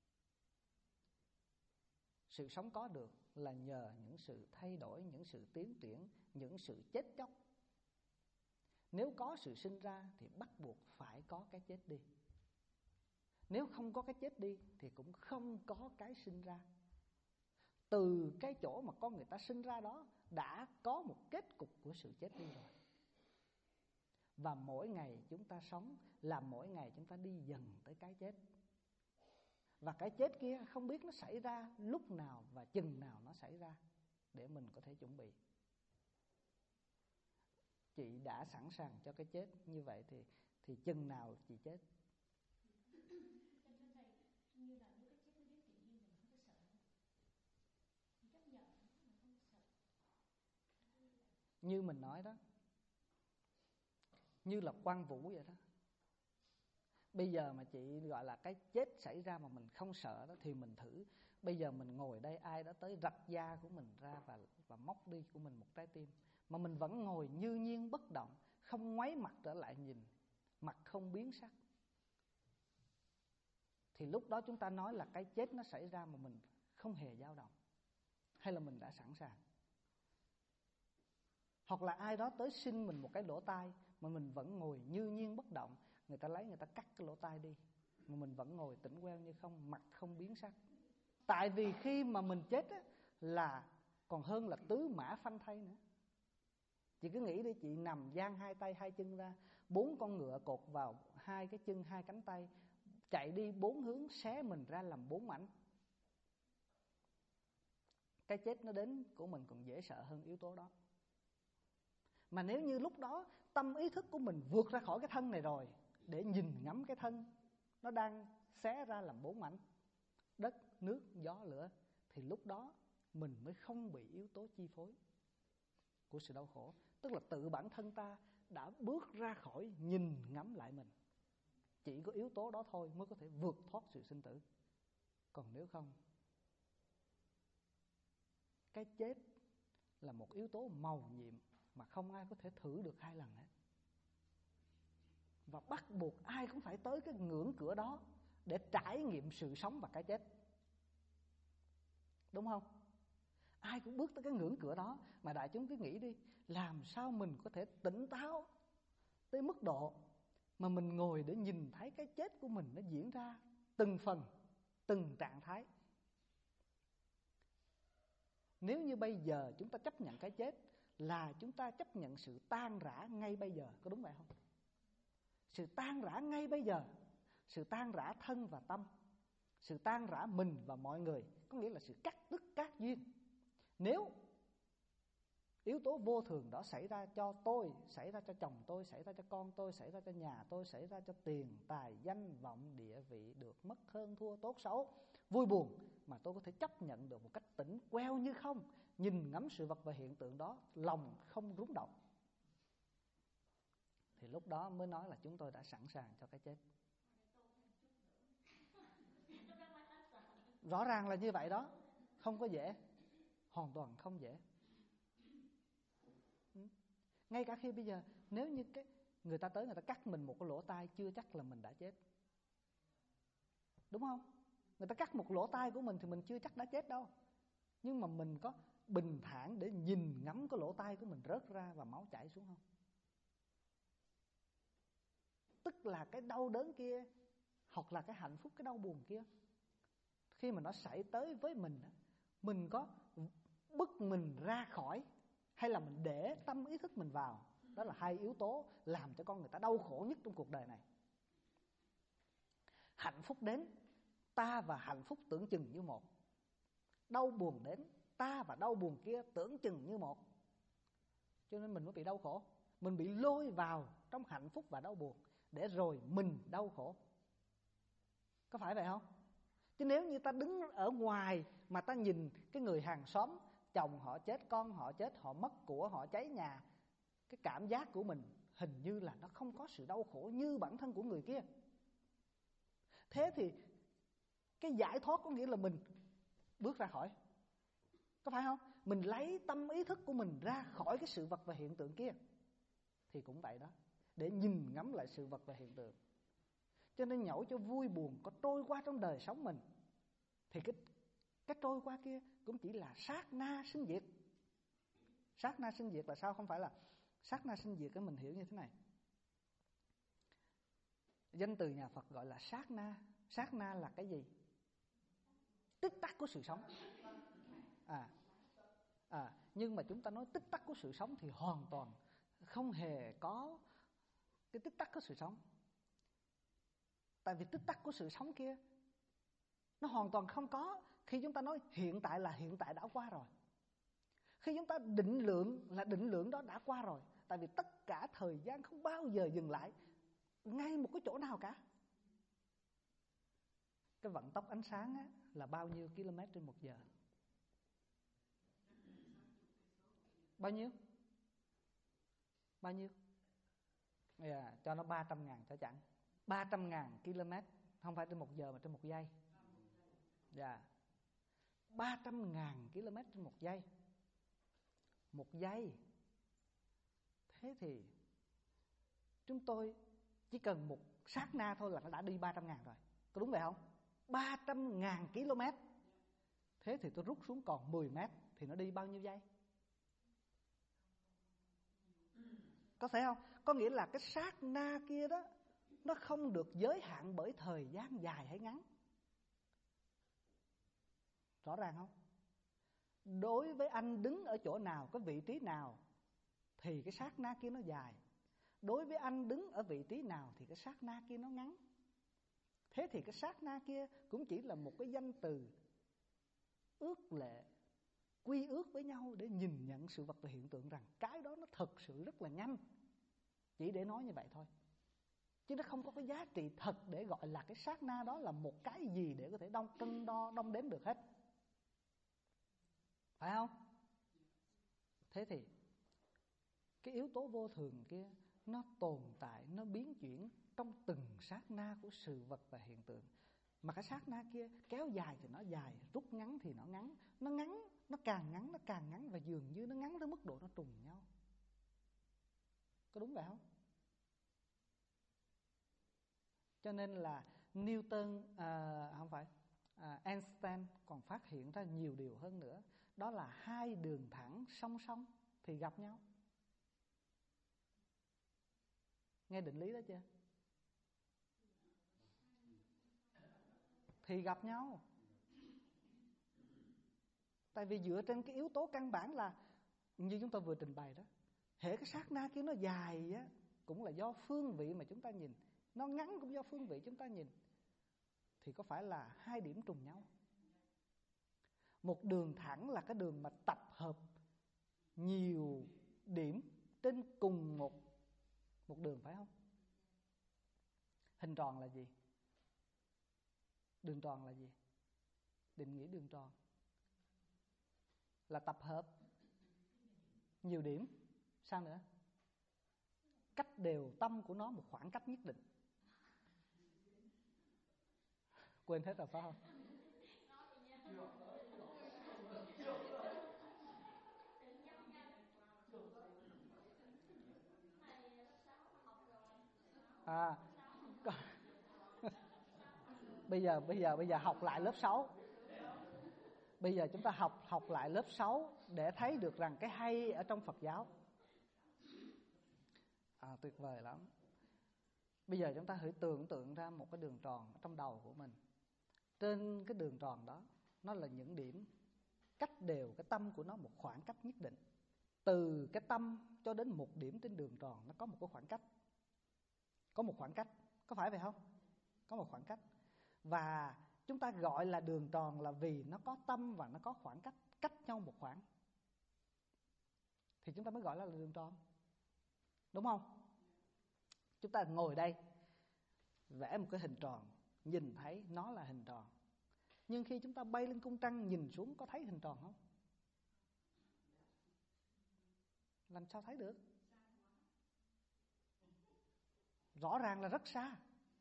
S2: Sự sống có được là nhờ những sự thay đổi, những sự tiến triển, những sự chết chóc. Nếu có sự sinh ra thì bắt buộc phải có cái chết đi. Nếu không có cái chết đi thì cũng không có cái sinh ra. Từ cái chỗ mà con người ta sinh ra đó đã có một kết cục của sự chết đi rồi. Và mỗi ngày chúng ta sống là mỗi ngày chúng ta đi dần tới cái chết. Và cái chết kia không biết nó xảy ra lúc nào và chừng nào nó xảy ra để mình có thể chuẩn bị. Chị đã sẵn sàng cho cái chết như vậy thì chừng nào chị chết? Như mình nói đó, như là Quang Vũ vậy đó. Bây giờ mà chị gọi là cái chết xảy ra mà mình không sợ đó, thì mình thử. Bây giờ mình ngồi đây, ai đã tới rạch da của mình ra và móc đi của mình một trái tim, mà mình vẫn ngồi như nhiên bất động, không ngoáy mặt trở lại nhìn, mặt không biến sắc, thì lúc đó chúng ta nói là cái chết nó xảy ra mà mình không hề dao động, hay là mình đã sẵn sàng? Hoặc là ai đó tới xin mình một cái lỗ tai mà mình vẫn ngồi như nhiên bất động, người ta lấy người ta cắt cái lỗ tai đi mà mình vẫn ngồi tỉnh queo như không, mặt không biến sắc. Tại vì khi mà mình chết á, là còn hơn là tứ mã phanh thây nữa. Chị cứ nghĩ đi, chị nằm dang hai tay hai chân ra, 4 con ngựa cột vào hai cái chân hai cánh tay, chạy đi 4 hướng, xé mình ra làm 4 mảnh. Cái chết nó đến của mình còn dễ sợ hơn yếu tố đó. Mà nếu như lúc đó tâm ý thức của mình vượt ra khỏi cái thân này rồi, để nhìn ngắm cái thân nó đang xé ra làm 4 mảnh, đất, nước, gió, lửa, thì lúc đó mình mới không bị yếu tố chi phối của sự đau khổ. Tức là tự bản thân ta đã bước ra khỏi nhìn ngắm lại mình. Chỉ có yếu tố đó thôi mới có thể vượt thoát sự sinh tử. Còn nếu không, cái chết là một yếu tố mầu nhiệm mà không ai có thể thử được 2 lần hết. Và bắt buộc ai cũng phải tới cái ngưỡng cửa đó để trải nghiệm sự sống và cái chết. Đúng không? Ai cũng bước tới cái ngưỡng cửa đó. Mà đại chúng cứ nghĩ đi, làm sao mình có thể tỉnh táo tới mức độ mà mình ngồi để nhìn thấy cái chết của mình nó diễn ra từng phần, từng trạng thái. Nếu như bây giờ chúng ta chấp nhận cái chết là chúng ta chấp nhận sự tan rã ngay bây giờ, có đúng vậy không? Sự tan rã ngay bây giờ, sự tan rã thân và tâm, sự tan rã mình và mọi người, có nghĩa là sự cắt đứt các duyên. Nếu yếu tố vô thường đó xảy ra cho tôi, xảy ra cho chồng tôi, xảy ra cho con tôi, xảy ra cho nhà tôi, xảy ra cho tiền, tài, danh, vọng, địa vị, được mất, hơn, thua, tốt, xấu, vui buồn, mà tôi có thể chấp nhận được một cách tỉnh queo như không, nhìn ngắm sự vật và hiện tượng đó, lòng không rúng động, thì lúc đó mới nói là chúng tôi đã sẵn sàng cho cái chết. Rõ ràng là như vậy đó, không có dễ, hoàn toàn không dễ. Ngay cả khi bây giờ nếu như người ta tới người ta cắt mình một cái lỗ tai, chưa chắc là mình đã chết, đúng không? Người ta cắt một lỗ tai của mình thì mình chưa chắc đã chết đâu. Nhưng mà mình có bình thản để nhìn ngắm cái lỗ tai của mình rớt ra và máu chảy xuống không? Tức là cái đau đớn kia, hoặc là cái hạnh phúc, cái đau buồn kia, khi mà nó xảy tới với mình có bứt mình ra khỏi, hay là mình để tâm ý thức mình vào. Đó là hai yếu tố làm cho con người ta đau khổ nhất trong cuộc đời này. Hạnh phúc đến, ta và hạnh phúc tưởng chừng như một. Đau buồn đến, ta và đau buồn kia tưởng chừng như một. Cho nên mình mới bị đau khổ. Mình bị lôi vào trong hạnh phúc và đau buồn, để rồi mình đau khổ. Có phải vậy không? Chứ nếu như ta đứng ở ngoài mà ta nhìn cái người hàng xóm, chồng họ chết, con họ chết, họ mất của, họ cháy nhà, cái cảm giác của mình hình như là nó không có sự đau khổ như bản thân của người kia. Thế thì cái giải thoát có nghĩa là mình bước ra khỏi, có phải không? Mình lấy tâm ý thức của mình ra khỏi cái sự vật và hiện tượng kia. Thì cũng vậy đó, để nhìn ngắm lại sự vật và hiện tượng. Cho nên nhẫu cho vui buồn có trôi qua trong đời sống mình, thì cái trôi qua kia cũng chỉ là sát na sinh diệt. Sát na sinh diệt là sao? Không phải là sát na sinh diệt, cái mình hiểu như thế này. Danh từ nhà Phật gọi là sát na. Sát na là cái gì? Tích tắc của sự sống. Nhưng mà chúng ta nói tích tắc của sự sống thì hoàn toàn không hề có cái tích tắc của sự sống. Tại vì tích tắc của sự sống kia nó hoàn toàn không có khi chúng ta nói hiện tại là hiện tại đã qua rồi. Khi chúng ta định lượng là định lượng đó đã qua rồi. Tại vì tất cả thời gian không bao giờ dừng lại ngay một cái chỗ nào cả. Cái vận tốc ánh sáng á, là bao nhiêu km/h? Bao nhiêu? Cho nó 300.000 cho chẳng. 300.000 km, không phải trên 1 giờ mà trên 1 giây. 300.000 km/1 giây. 1 giây. Thế thì chúng tôi chỉ cần một sát na thôi là nó đã đi 300.000 rồi. Có đúng vậy không? 300.000 km. Thế thì tôi rút xuống còn 10 mét thì nó đi bao nhiêu giây? Có phải không? Có nghĩa là cái sát na kia đó, nó không được giới hạn bởi thời gian dài hay ngắn. Rõ ràng không? Đối với anh đứng ở chỗ nào, cái vị trí nào thì cái sát na kia nó dài. Đối với anh đứng ở vị trí nào thì cái sát na kia nó ngắn. Thế thì cái sát na kia cũng chỉ là một cái danh từ ước lệ, quy ước với nhau để nhìn nhận sự vật và hiện tượng rằng cái đó nó thật sự rất là nhanh. Chỉ để nói như vậy thôi, chứ nó không có cái giá trị thật để gọi là cái sát na đó là một cái gì để có thể cân đo đong đếm được hết. Phải không? Thế thì cái yếu tố vô thường kia nó tồn tại, nó biến chuyển trong từng sát na của sự vật và hiện tượng. Mà cái sát na kia kéo dài thì nó dài, rút ngắn thì nó ngắn. Nó ngắn, nó càng ngắn và dường như nó ngắn tới mức độ nó trùng nhau. Có đúng vậy không? Cho nên là Newton, Einstein còn phát hiện ra nhiều điều hơn nữa. Đó là hai đường thẳng song song thì gặp nhau. Nghe định lý đó chưa?
S3: thì gặp nhau. Tại vì dựa trên cái yếu tố căn bản là như chúng ta vừa trình bày đó, hễ cái sát na kia nó dài á, cũng là do phương vị mà chúng ta nhìn, nó ngắn cũng do phương vị chúng ta nhìn, thì có phải là hai điểm trùng nhau? Một đường thẳng là cái đường mà tập hợp nhiều điểm trên cùng một đường, phải không? Hình tròn là gì? Đường tròn là gì? Định nghĩa đường tròn là tập hợp nhiều điểm. Sao nữa? Cách đều tâm của nó một khoảng cách nhất định. Quên hết rồi phải không? Bây giờ học lại lớp 6. Bây giờ chúng ta học lại lớp 6 để thấy được rằng cái hay ở trong Phật giáo. Tuyệt vời lắm. Bây giờ chúng ta hãy tưởng tượng ra một cái đường tròn trong đầu của mình. Trên cái đường tròn đó, nó là những điểm cách đều cái tâm của nó một khoảng cách nhất định. Từ cái tâm cho đến một điểm trên đường tròn nó có một cái khoảng cách. Có một khoảng cách, có phải vậy không? Có một khoảng cách. Và chúng ta gọi là đường tròn là vì nó có tâm và nó có khoảng cách, cách nhau một khoảng, thì chúng ta mới gọi là đường tròn. Đúng không? Chúng ta ngồi đây vẽ một cái hình tròn, nhìn thấy nó là hình tròn. Nhưng khi chúng ta bay lên cung trăng nhìn xuống có thấy hình tròn không? Làm sao thấy được? Rõ ràng là rất xa.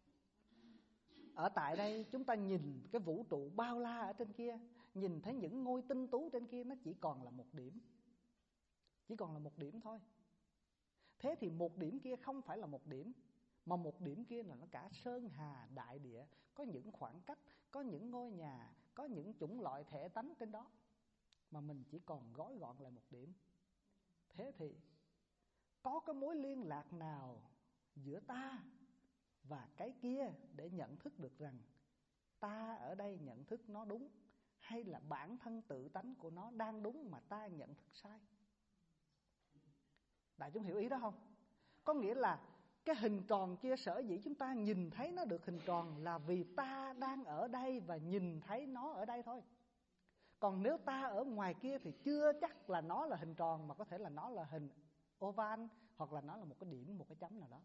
S3: Ở tại đây chúng ta nhìn cái vũ trụ bao la ở trên kia, nhìn thấy những ngôi tinh tú trên kia, nó chỉ còn là một điểm. Chỉ còn là một điểm thôi. Thế thì một điểm kia không phải là một điểm, mà một điểm kia là nó cả sơn hà đại địa. Có những khoảng cách, có những ngôi nhà, có những chủng loại thể tánh trên đó, mà mình chỉ còn gói gọn lại một điểm. Thế thì có cái mối liên lạc nào giữa ta và cái kia để nhận thức được rằng ta ở đây nhận thức nó đúng, hay là bản thân tự tánh của nó đang đúng mà ta nhận thức sai? Đại chúng hiểu ý đó không? Có nghĩa là cái hình tròn kia sở dĩ chúng ta nhìn thấy nó được hình tròn là vì ta đang ở đây và nhìn thấy nó ở đây thôi. Còn nếu ta ở ngoài kia thì chưa chắc là nó là hình tròn, mà có thể là nó là hình oval, hoặc là nó là một cái điểm, một cái chấm nào đó.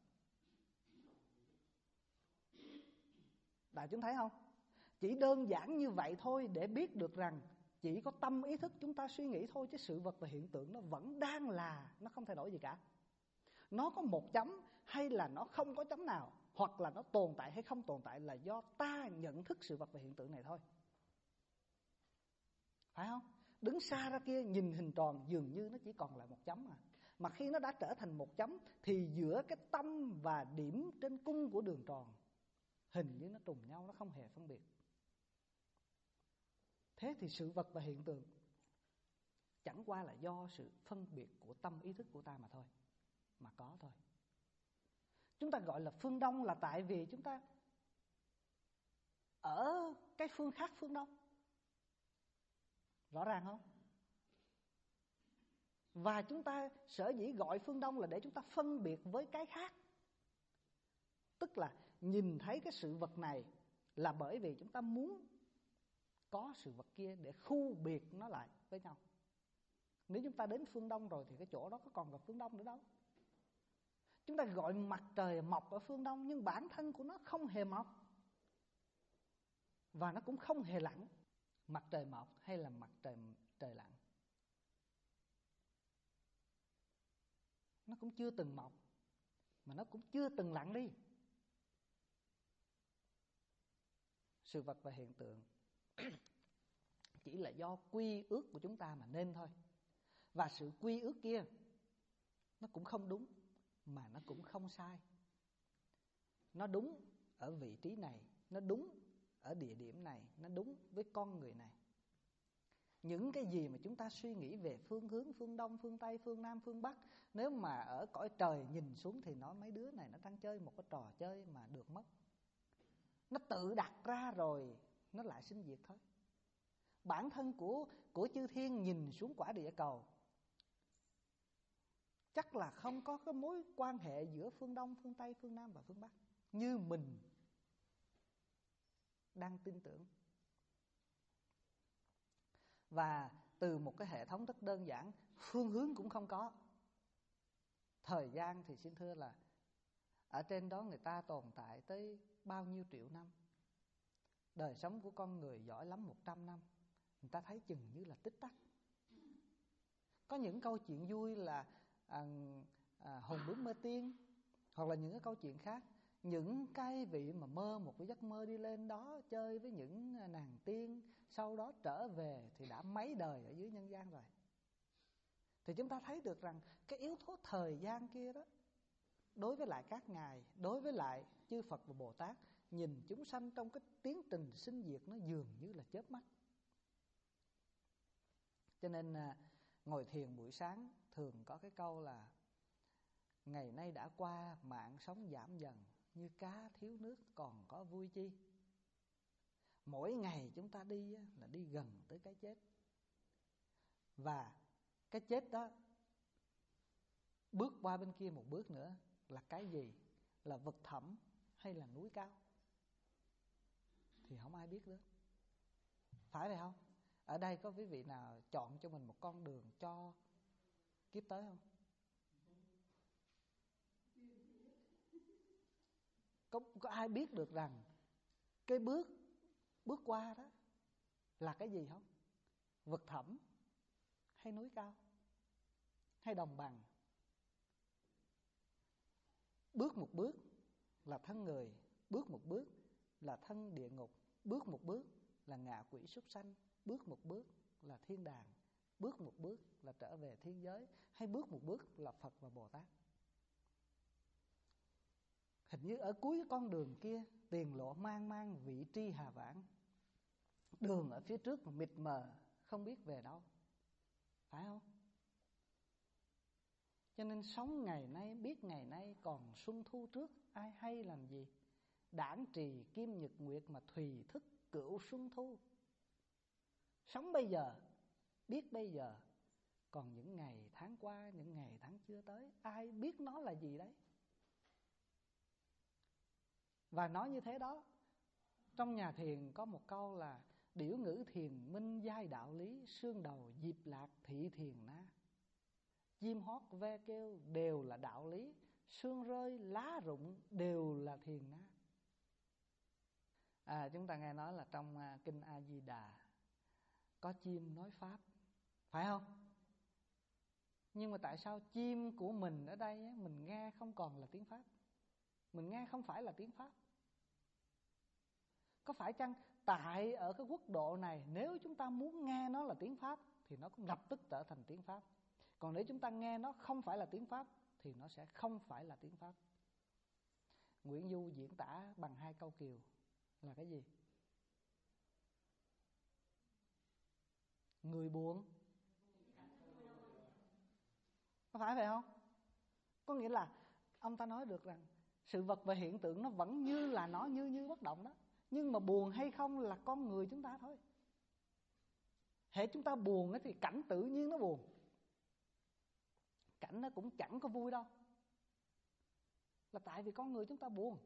S3: Đại chúng thấy không? Chỉ đơn giản như vậy thôi để biết được rằng chỉ có tâm ý thức chúng ta suy nghĩ thôi, chứ sự vật và hiện tượng nó vẫn đang là, nó không thay đổi gì cả. Nó có một chấm hay là nó không có chấm nào, hoặc là nó tồn tại hay không tồn tại là do ta nhận thức sự vật và hiện tượng này thôi. Phải không? Đứng xa ra kia nhìn hình tròn dường như nó chỉ còn lại một chấm à. Mà khi nó đã trở thành một chấm thì giữa cái tâm và điểm trên cung của đường tròn hình như nó trùng nhau, nó không hề phân biệt. Thế thì sự vật và hiện tượng chẳng qua là do sự phân biệt của tâm ý thức của ta mà thôi, mà có thôi. Chúng ta gọi là phương Đông là tại vì chúng ta ở cái phương khác phương Đông. Rõ ràng không? Và chúng ta sở dĩ gọi phương Đông là để chúng ta phân biệt với cái khác. Tức là nhìn thấy cái sự vật này là bởi vì chúng ta muốn có sự vật kia để khu biệt nó lại với nhau. Nếu chúng ta đến phương Đông rồi thì cái chỗ đó có còn gặp phương Đông nữa đâu. Chúng ta gọi mặt trời mọc ở phương Đông, nhưng bản thân của nó không hề mọc và nó cũng không hề lặn. Mặt trời mọc hay là mặt trời lặn, nó cũng chưa từng mọc mà nó cũng chưa từng lặn đi. Sự vật và hiện tượng chỉ là do quy ước của chúng ta mà nên thôi. Và sự quy ước kia nó cũng không đúng mà nó cũng không sai. Nó đúng ở vị trí này, nó đúng ở địa điểm này, nó đúng với con người này. Những cái gì mà chúng ta suy nghĩ về phương hướng, phương Đông, phương Tây, phương Nam, phương Bắc, nếu mà ở cõi trời nhìn xuống thì nói mấy đứa này nó đang chơi một cái trò chơi mà được mất. Nó tự đặt ra rồi nó lại sinh diệt thôi. Bản thân của chư thiên nhìn xuống quả địa cầu, chắc là không có cái mối quan hệ giữa phương Đông, phương Tây, phương Nam và phương Bắc như mình đang tin tưởng. Và từ một cái hệ thống rất đơn giản, phương hướng cũng không có. Thời gian thì xin thưa là ở trên đó người ta tồn tại tới bao nhiêu triệu năm. Đời sống của con người giỏi lắm 100 năm, người ta thấy chừng như là tích tắc. Có những câu chuyện vui là hồn bướm mơ tiên, hoặc là những cái câu chuyện khác. Những cái vị mà mơ một cái giấc mơ đi lên đó chơi với những nàng tiên, sau đó trở về thì đã mấy đời ở dưới nhân gian rồi. Thì chúng ta thấy được rằng cái yếu tố thời gian kia đó, đối với lại các ngài, đối với lại chư Phật và Bồ Tát, nhìn chúng sanh trong cái tiến trình sinh diệt nó dường như là chớp mắt. Cho nên ngồi thiền buổi sáng thường có cái câu là: ngày nay đã qua, mạng sống giảm dần, như cá thiếu nước còn có vui chi. Mỗi ngày chúng ta đi là đi gần tới cái chết. Và cái chết đó bước qua bên kia một bước nữa là cái gì? Là vực thẳm hay là núi cao? Thì không ai biết nữa. Phải vậy không? Ở đây có quý vị nào chọn cho mình một con đường cho kiếp tới không? Có ai biết được rằng cái bước qua đó là cái gì không? Vực thẳm hay núi cao hay đồng bằng? Bước một bước là thân người, bước một bước là thân địa ngục, bước một bước là ngạ quỷ súc sanh, bước một bước là thiên đàng, bước một bước là trở về thiên giới, hay bước một bước là Phật và Bồ Tát? Hình như ở cuối con đường kia, tiền lộ mang mang vị tri hà vãng. Đường ở phía trước mịt mờ, không biết về đâu. Phải không? Cho nên sống ngày nay, biết ngày nay, còn xuân thu trước ai hay làm gì. Đảng trì kim nhật nguyệt mà thùy thức cửu xuân thu. Sống bây giờ, biết bây giờ, còn những ngày tháng qua, những ngày tháng chưa tới, ai biết nó là gì đấy. Và nói như thế đó, trong nhà thiền có một câu là: điểu ngữ thiền minh giai đạo lý, sương đầu diệp lạc thị thiền na. Chim hót ve kêu đều là đạo lý, sương rơi lá rụng đều là thiền na. Chúng ta nghe nói là trong kinh A Di Đà có chim nói pháp, phải không? Nhưng mà tại sao chim của mình ở đây mình nghe không còn là tiếng Pháp? Mình nghe không phải là tiếng Pháp. Có phải chăng tại ở cái quốc độ này, nếu chúng ta muốn nghe nó là tiếng Pháp thì nó cũng lập tức trở thành tiếng Pháp. Còn nếu chúng ta nghe nó không phải là tiếng Pháp thì nó sẽ không phải là tiếng Pháp. Nguyễn Du diễn tả bằng 2 câu kiều là cái gì? Người buồn. Có phải vậy không? Có nghĩa là ông ta nói được rằng sự vật và hiện tượng nó vẫn như là nó như bất động đó. Nhưng mà buồn hay không là con người chúng ta thôi. Hễ chúng ta buồn thì cảnh tự nhiên nó buồn. Cảnh nó cũng chẳng có vui đâu. Là tại vì con người chúng ta buồn.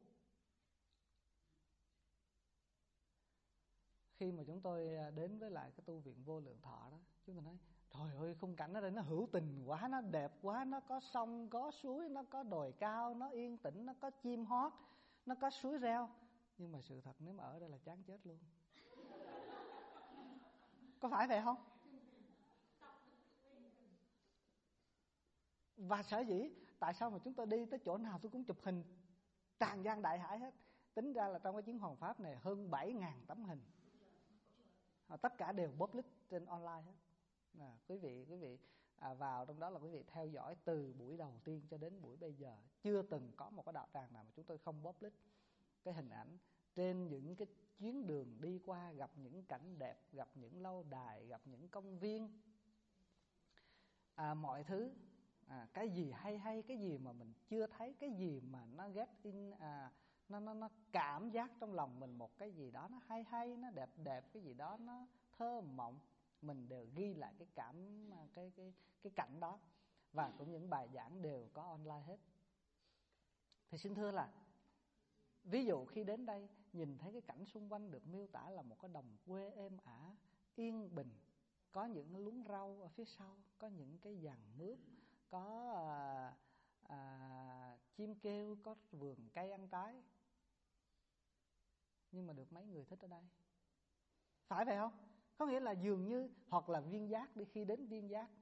S3: Khi mà chúng tôi đến với lại cái tu viện Vô Lượng Thọ đó, chúng tôi nói: trời ơi, khung cảnh ở đây nó hữu tình quá, nó đẹp quá, nó có sông, có suối, nó có đồi cao, nó yên tĩnh, nó có chim hót, nó có suối reo. Nhưng mà sự thật nếu mà ở đây là chán chết luôn. Có phải vậy không? Và sở dĩ tại sao mà chúng ta đi tới chỗ nào tôi cũng chụp hình tràn gian đại hải hết. Tính ra là trong cái chuyến Hoàng Pháp này hơn 7.000 tấm hình. Tất cả đều public trên online hết. Quý vị vào trong đó là quý vị theo dõi từ buổi đầu tiên cho đến buổi bây giờ. Chưa từng có một cái đạo tràng nào mà chúng tôi không public cái hình ảnh. Trên những cái chuyến đường đi qua, gặp những cảnh đẹp, gặp những lâu đài, gặp những công viên, mọi thứ, cái gì hay, cái gì mà mình chưa thấy, cái gì mà nó get in nó cảm giác trong lòng mình một cái gì đó nó hay hay, nó đẹp đẹp, cái gì đó nó thơ mộng, mình đều ghi lại cái cảnh đó. Và cũng những bài giảng đều có online hết. Thì xin thưa là ví dụ khi đến đây nhìn thấy cái cảnh xung quanh được miêu tả là một cái đồng quê êm ả, yên bình, có những luống rau ở phía sau, có những cái giàn mướp, có chim kêu, có vườn cây ăn trái. Nhưng mà được mấy người thích ở đây? Phải vậy không? Có nghĩa là dường như, hoặc là Viên Giác đi, khi đến Viên Giác,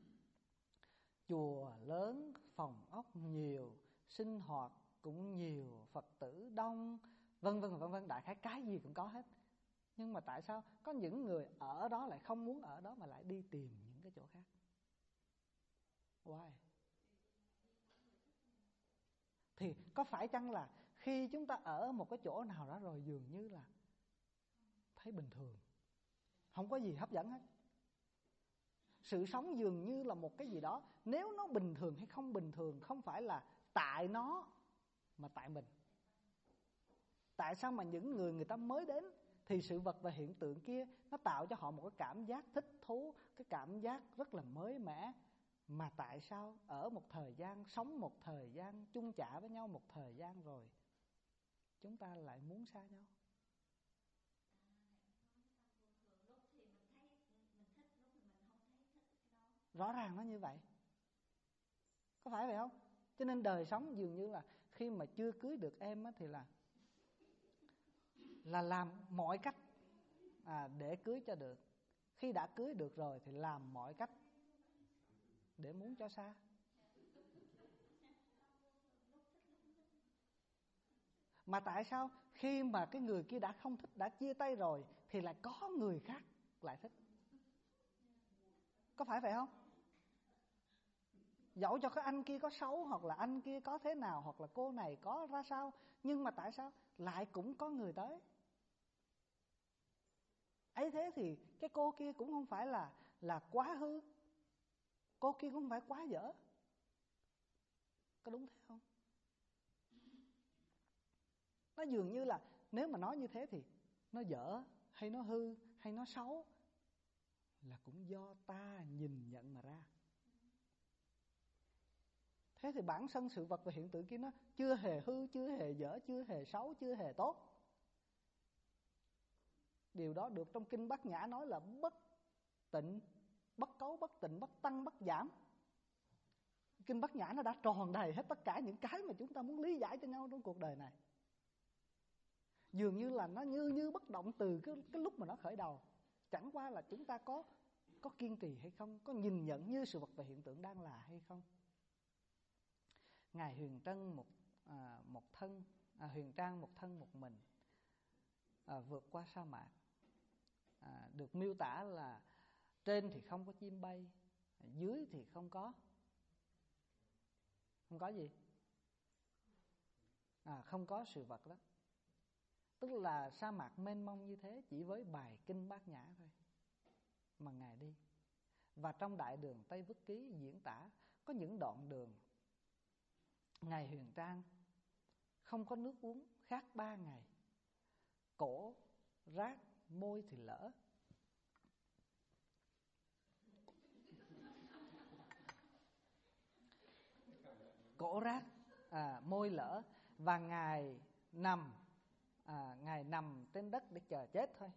S3: chùa lớn, phòng ốc nhiều, sinh hoạt cũng nhiều, Phật tử đông, vân vân, đại khái cái gì cũng có hết. Nhưng mà tại sao có những người ở đó lại không muốn ở đó mà lại đi tìm những cái chỗ khác? Why? Thì có phải chăng là khi chúng ta ở một cái chỗ nào đó rồi dường như là thấy bình thường, không có gì hấp dẫn hết? Sự sống dường như là một cái gì đó, nếu nó bình thường hay không bình thường không phải là tại nó mà tại mình. Tại sao mà những người ta mới đến thì sự vật và hiện tượng kia nó tạo cho họ một cái cảm giác thích thú, cái cảm giác rất là mới mẻ. Mà tại sao ở một thời gian, sống một thời gian, chung chạ với nhau một thời gian rồi, chúng ta lại muốn xa nhau? Rõ ràng nó như vậy. Có phải vậy không? Cho nên đời sống dường như là khi mà chưa cưới được em á, thì là làm mọi cách để cưới cho được. Khi đã cưới được rồi thì làm mọi cách để muốn cho xa. Mà tại sao khi mà cái người kia đã không thích, đã chia tay rồi thì lại có người khác lại thích? Có phải vậy không? Dẫu cho cái anh kia có xấu, hoặc là anh kia có thế nào, hoặc là cô này có ra sao, nhưng mà tại sao lại cũng có người tới? Ấy thế thì cái cô kia cũng không phải là quá hư, cô kia cũng không phải quá dở. Có đúng thế không? Nó dường như là nếu mà nói như thế thì nó dở hay nó hư hay nó xấu là cũng do ta nhìn nhận mà ra. Thế thì bản thân sự vật và hiện tượng kia nó chưa hề hư, chưa hề dở, chưa hề xấu, chưa hề tốt. Điều đó được trong Kinh Bát Nhã nói là bất tịnh, bất cấu, bất tịnh, bất tăng, bất giảm. Kinh Bát Nhã nó đã tròn đầy hết tất cả những cái mà chúng ta muốn lý giải cho nhau trong cuộc đời này. Dường như là nó như bất động từ cái lúc mà nó khởi đầu. Chẳng qua là chúng ta có kiên trì hay không, có nhìn nhận như sự vật và hiện tượng đang là hay không. Ngài Huyền Trang một thân một mình vượt qua sa mạc, được miêu tả là trên thì không có chim bay, dưới thì không có gì, không có sự vật đó. Tức là sa mạc mênh mông như thế, chỉ với bài Kinh Bát Nhã thôi mà Ngài đi. Và trong Đại Đường Tây Vất Ký diễn tả có những đoạn đường Ngài Huyền Trang không có nước uống, khát 3 ngày, cổ rát, môi thì lỡ. Cổ rát, môi lỡ. Và Ngài nằm trên đất để chờ chết thôi.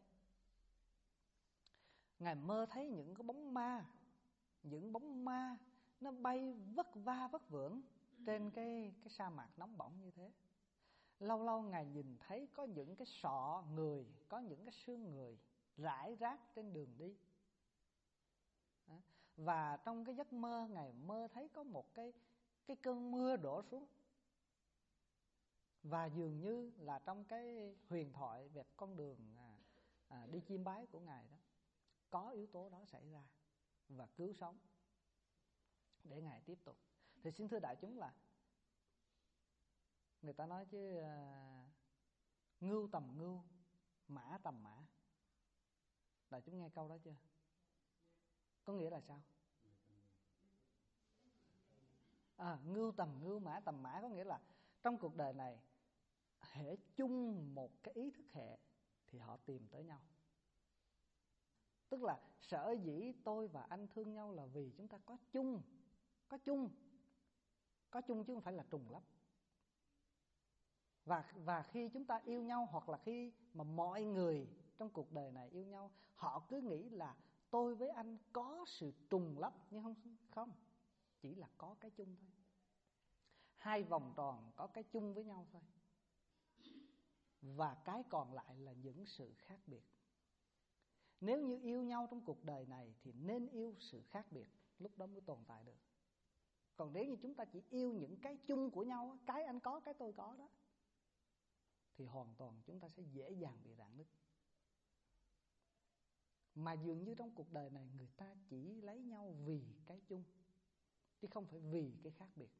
S3: Ngài mơ thấy những cái bóng ma nó bay vất va vất vưởng trên cái sa mạc nóng bỏng như thế. Lâu lâu Ngài nhìn thấy có những cái sọ người, có những cái xương người rải rác trên đường đi. Và trong cái giấc mơ, Ngài mơ thấy có một cái cơn mưa đổ xuống. Và dường như là trong cái huyền thoại về con đường đi chiêm bái của Ngài đó, có yếu tố đó xảy ra và cứu sống để Ngài tiếp tục. Thì xin thưa đại chúng là người ta nói chứ ngưu tầm ngưu, mã tầm mã. Đại chúng nghe câu đó chưa? Có nghĩa là sao? Ngưu tầm ngưu, mã tầm mã có nghĩa là trong cuộc đời này hễ chung một cái ý thức hệ thì họ tìm tới nhau. Tức là sở dĩ tôi và anh thương nhau là vì chúng ta có chung chứ không phải là trùng lắp. Và khi chúng ta yêu nhau, hoặc là khi mà mọi người trong cuộc đời này yêu nhau, họ cứ nghĩ là tôi với anh có sự trùng lắp, nhưng không, chỉ là có cái chung thôi. Hai vòng tròn có cái chung với nhau thôi, và cái còn lại là những sự khác biệt. Nếu như yêu nhau trong cuộc đời này thì nên yêu sự khác biệt, lúc đó mới tồn tại được. Còn nếu như chúng ta chỉ yêu những cái chung của nhau, cái anh có, cái tôi có đó, thì hoàn toàn chúng ta sẽ dễ dàng bị rạn nứt. Mà dường như trong cuộc đời này người ta chỉ lấy nhau vì cái chung, chứ không phải vì cái khác biệt.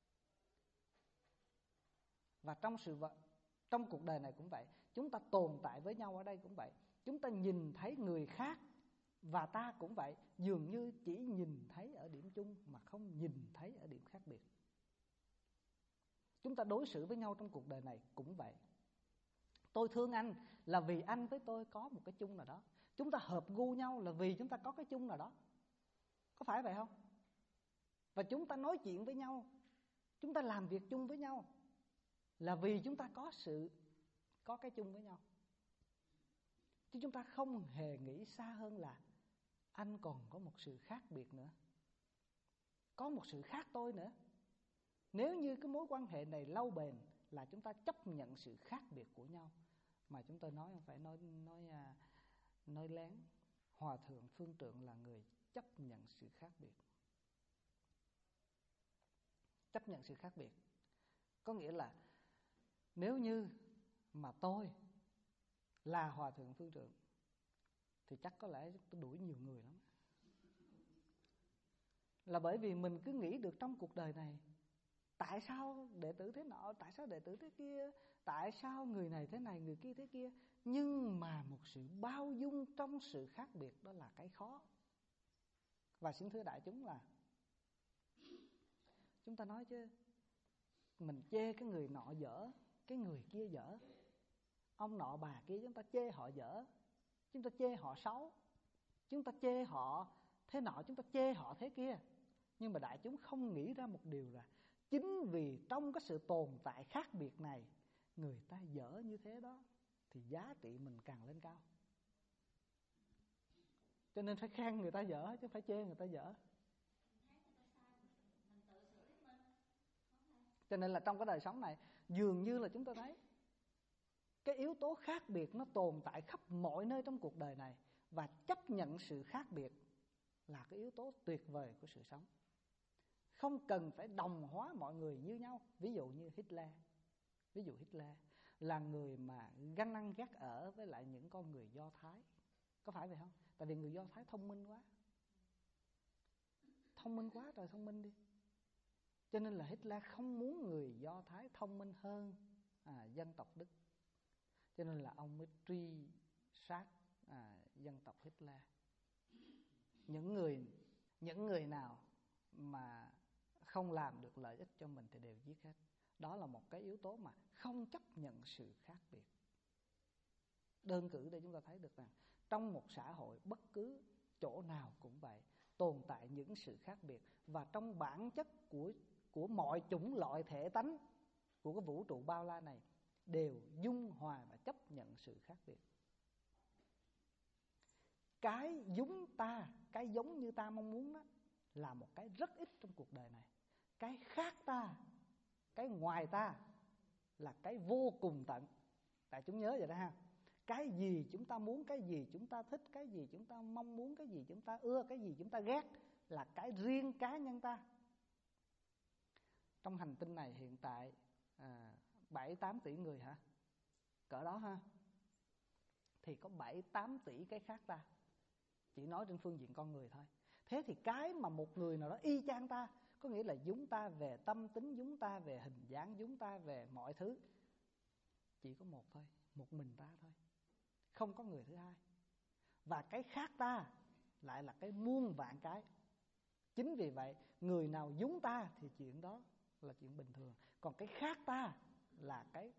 S3: Và trong cuộc đời này cũng vậy, chúng ta tồn tại với nhau ở đây cũng vậy. Chúng ta nhìn thấy người khác, và ta cũng vậy, dường như chỉ nhìn thấy ở điểm chung mà không nhìn thấy ở điểm khác biệt. Chúng ta đối xử với nhau trong cuộc đời này cũng vậy. Tôi thương anh là vì anh với tôi có một cái chung nào đó. Chúng ta hợp gu nhau là vì chúng ta có cái chung nào đó. Có phải vậy không? Và chúng ta nói chuyện với nhau, chúng ta làm việc chung với nhau là vì chúng ta có cái chung với nhau. Chứ chúng ta không hề nghĩ xa hơn là anh còn có một sự khác biệt nữa, có một sự khác tôi nữa. Nếu như cái mối quan hệ này lâu bền là chúng ta chấp nhận sự khác biệt của nhau. Mà chúng tôi nói không phải nói lén, Hòa Thượng Phương Trượng là người chấp nhận sự khác biệt. Chấp nhận sự khác biệt có nghĩa là nếu như mà tôi là Hòa Thượng Phương Trượng thì chắc có lẽ tôi đuổi nhiều người lắm. Là bởi vì mình cứ nghĩ được trong cuộc đời này, tại sao đệ tử thế nọ, tại sao đệ tử thế kia, tại sao người này thế này, người kia thế kia. Nhưng mà một sự bao dung trong sự khác biệt đó là cái khó. Và xin thưa đại chúng là chúng ta nói chứ, mình chê cái người nọ dở, cái người kia dở, ông nọ bà kia chúng ta chê họ dở, chúng ta chê họ xấu, chúng ta chê họ thế nọ, chúng ta chê họ thế kia. Nhưng mà đại chúng không nghĩ ra một điều là chính vì trong cái sự tồn tại khác biệt này, người ta dở như thế đó, thì giá trị mình càng lên cao. Cho nên phải khen người ta dở chứ không phải chê người ta dở. Cho nên là trong cái đời sống này, dường như là chúng ta thấy cái yếu tố khác biệt nó tồn tại khắp mọi nơi trong cuộc đời này. Và chấp nhận sự khác biệt là cái yếu tố tuyệt vời của sự sống. Không cần phải đồng hóa mọi người như nhau. Ví dụ như Hitler là người mà ganh ăn ghét ở với lại những con người Do Thái. Có phải vậy không? Tại vì người Do Thái thông minh quá trời thông minh đi. Cho nên là Hitler không muốn người Do Thái thông minh hơn dân tộc Đức. Cho nên là ông mới truy sát dân tộc Hitler. Những người nào mà không làm được lợi ích cho mình thì đều giết hết. Đó là một cái yếu tố mà không chấp nhận sự khác biệt. Đơn cử để chúng ta thấy được rằng trong một xã hội bất cứ chỗ nào cũng vậy, tồn tại những sự khác biệt. Và trong bản chất của mọi chủng loại thể tánh của cái vũ trụ bao la này đều dung hòa và chấp nhận sự khác biệt. Cái giống như ta mong muốn đó là một cái rất ít trong cuộc đời này. Cái khác ta, cái ngoài ta là cái vô cùng tận. Tại chúng nhớ vậy đó ha. Cái gì chúng ta muốn, cái gì chúng ta thích, cái gì chúng ta mong muốn, cái gì chúng ta ưa, cái gì chúng ta ghét là cái riêng cá nhân ta. Trong hành tinh này hiện tại 7-8 tỷ người hả? Cỡ đó ha. Thì có 7-8 tỷ cái khác ta. Chỉ nói trên phương diện con người thôi. Thế thì cái mà một người nào đó y chang ta, có nghĩa là giống ta về tâm tính, giống ta về hình dáng, giống ta về mọi thứ, chỉ có một thôi, một mình ta thôi, không có người thứ hai. Và cái khác ta lại là cái muôn vạn cái. Chính vì vậy người nào giống ta thì chuyện đó là chuyện bình thường. Còn cái khác ta là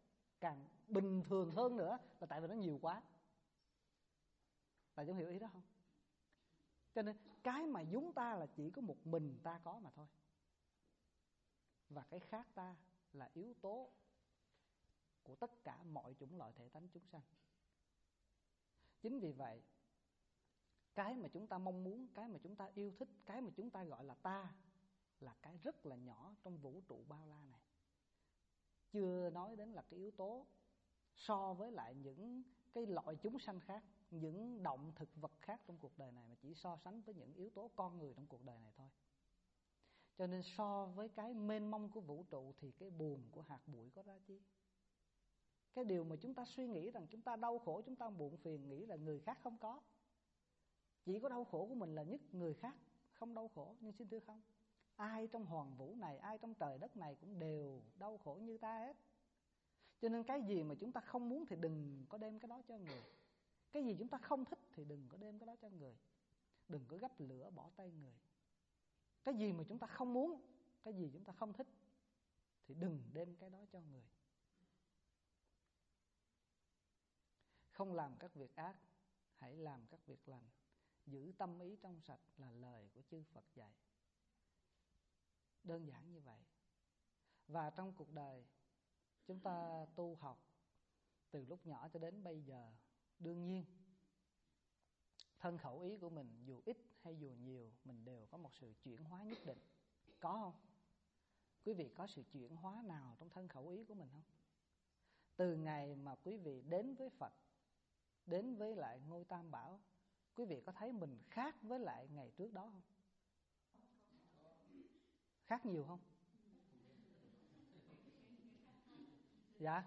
S3: càng bình thường hơn nữa, là tại vì nó nhiều quá. Đại chúng hiểu ý đó không? Cho nên cái mà vốn ta là chỉ có một mình ta có mà thôi, và cái khác ta là yếu tố của tất cả mọi chủng loại thể tánh chúng sanh. Chính vì vậy, cái mà chúng ta mong muốn, cái mà chúng ta yêu thích, cái mà chúng ta gọi là ta, là cái rất là nhỏ trong vũ trụ bao la này. Chưa nói đến là cái yếu tố so với lại những cái loại chúng sanh khác, những động thực vật khác trong cuộc đời này, mà chỉ so sánh với những yếu tố con người trong cuộc đời này thôi. Cho nên so với cái mênh mông của vũ trụ thì cái buồn của hạt bụi có ra chi. Cái điều mà chúng ta suy nghĩ rằng chúng ta đau khổ, chúng ta buồn phiền, nghĩ là người khác không có. Chỉ có đau khổ của mình là nhất, người khác không đau khổ. Nhưng xin thưa không, ai trong hoàng vũ này, ai trong trời đất này cũng đều đau khổ như ta hết. Cho nên cái gì mà chúng ta không muốn thì đừng có đem cái đó cho người. Cái gì chúng ta không thích thì đừng có đem cái đó cho người. Đừng có gắp lửa bỏ tay người. Cái gì mà chúng ta không muốn, cái gì chúng ta không thích thì đừng đem cái đó cho người. Không làm các việc ác, hãy làm các việc lành. Giữ tâm ý trong sạch là lời của chư Phật dạy. Đơn giản như vậy. Và trong cuộc đời chúng ta tu học từ lúc nhỏ cho đến bây giờ, đương nhiên thân khẩu ý của mình dù ít hay dù nhiều, mình đều có một sự chuyển hóa nhất định. Có không? Quý vị có sự chuyển hóa nào trong thân khẩu ý của mình không? Từ ngày mà quý vị đến với Phật, đến với lại ngôi Tam Bảo, quý vị có thấy mình khác với lại ngày trước đó không? Khác nhiều không? Dạ.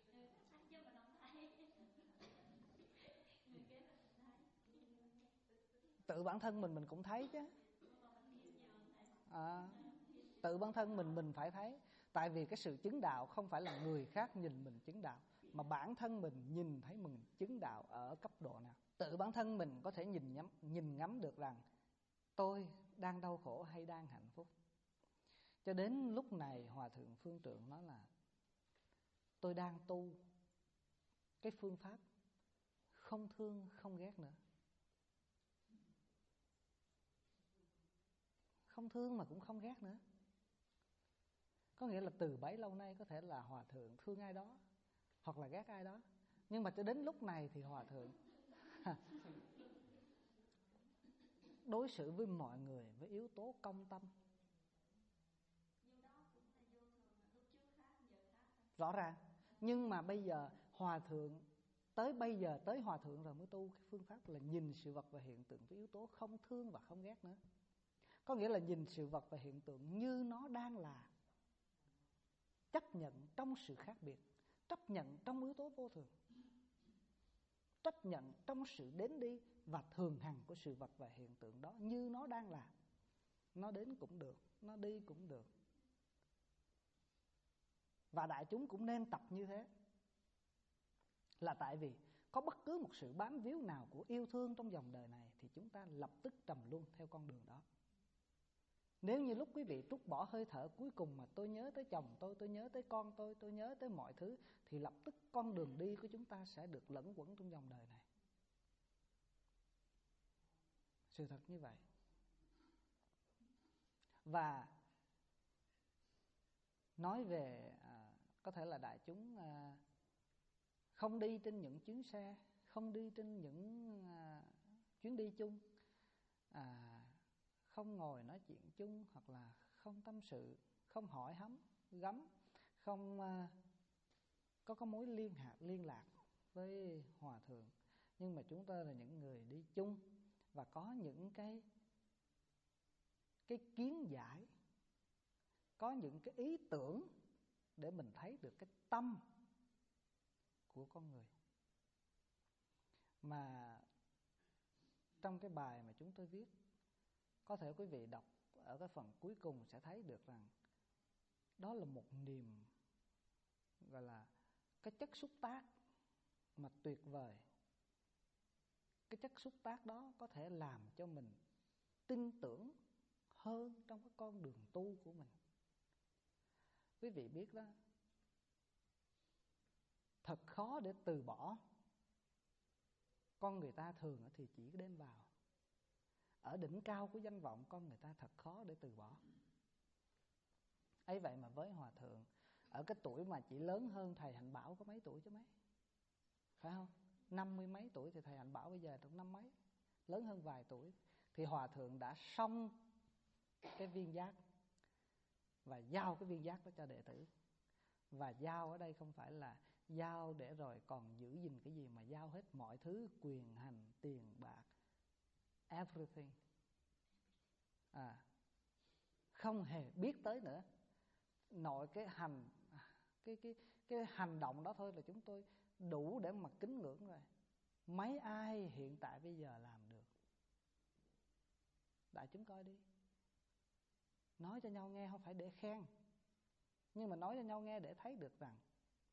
S3: Tự bản thân mình cũng thấy chứ. Tự bản thân mình phải thấy. Tại vì cái sự chứng đạo không phải là người khác nhìn mình chứng đạo, mà bản thân mình nhìn thấy mình chứng đạo ở cấp độ nào. Tự bản thân mình có thể nhìn ngắm được rằng tôi đang đau khổ hay đang hạnh phúc. Cho đến lúc này Hòa Thượng Phương Trượng nói là tôi đang tu cái phương pháp không thương không ghét nữa. Không thương mà cũng không ghét nữa. Có nghĩa là từ bấy lâu nay có thể là Hòa Thượng thương ai đó hoặc là ghét ai đó, nhưng mà cho đến lúc này thì Hòa Thượng đối xử với mọi người với yếu tố công tâm. Rõ ràng. Nhưng mà bây giờ Hòa Thượng tới Hòa Thượng rồi mới tu cái phương pháp là nhìn sự vật và hiện tượng với yếu tố không thương và không ghét nữa. Có nghĩa là nhìn sự vật và hiện tượng như nó đang là, chấp nhận trong sự khác biệt, chấp nhận trong yếu tố vô thường, chấp nhận trong sự đến đi và thường hằng của sự vật và hiện tượng đó như nó đang là. Nó đến cũng được, nó đi cũng được. Và đại chúng cũng nên tập như thế. Là tại vì có bất cứ một sự bám víu nào của yêu thương trong dòng đời này thì chúng ta lập tức trầm luân theo con đường đó. Nếu như lúc quý vị trút bỏ hơi thở cuối cùng mà tôi nhớ tới chồng tôi nhớ tới con tôi nhớ tới mọi thứ, thì lập tức con đường đi của chúng ta sẽ được lẫn quẩn trong dòng đời này. Sự thật như vậy. Và nói về có thể là đại chúng không đi trên những chuyến xe, không đi trên những chuyến đi chung, không ngồi nói chuyện chung, hoặc là không tâm sự, không hỏi gắm, không có mối liên lạc với Hòa Thượng. Nhưng mà chúng ta là những người đi chung và có những cái kiến giải, có những cái ý tưởng để mình thấy được cái tâm của con người. Mà trong cái bài mà chúng tôi viết, có thể quý vị đọc ở cái phần cuối cùng sẽ thấy được rằng đó là một niềm, gọi là cái chất xúc tác mà tuyệt vời. Cái chất xúc tác đó có thể làm cho mình tin tưởng hơn trong cái con đường tu của mình. Quý vị biết đó, thật khó để từ bỏ. Con người ta thường thì chỉ đem vào. Ở đỉnh cao của danh vọng, con người ta thật khó để từ bỏ. Ấy vậy mà với Hòa Thượng, ở cái tuổi mà chỉ lớn hơn thầy Hạnh Bảo có mấy tuổi chứ mấy, phải không? 50 mấy tuổi thì thầy Hạnh Bảo bây giờ trong 50 mấy, lớn hơn vài tuổi. Thì Hòa Thượng đã xong cái viên giác và giao cái viên giác đó cho đệ tử. Và giao ở đây không phải là giao để rồi còn giữ gìn cái gì, mà giao hết mọi thứ, quyền hành, tiền bạc, everything. Không hề biết tới nữa. Nội cái hành động đó thôi là chúng tôi đủ để mà kính ngưỡng rồi. Mấy ai hiện tại bây giờ làm được? Đại chúng coi đi. Nói cho nhau nghe không phải để khen, nhưng mà nói cho nhau nghe để thấy được rằng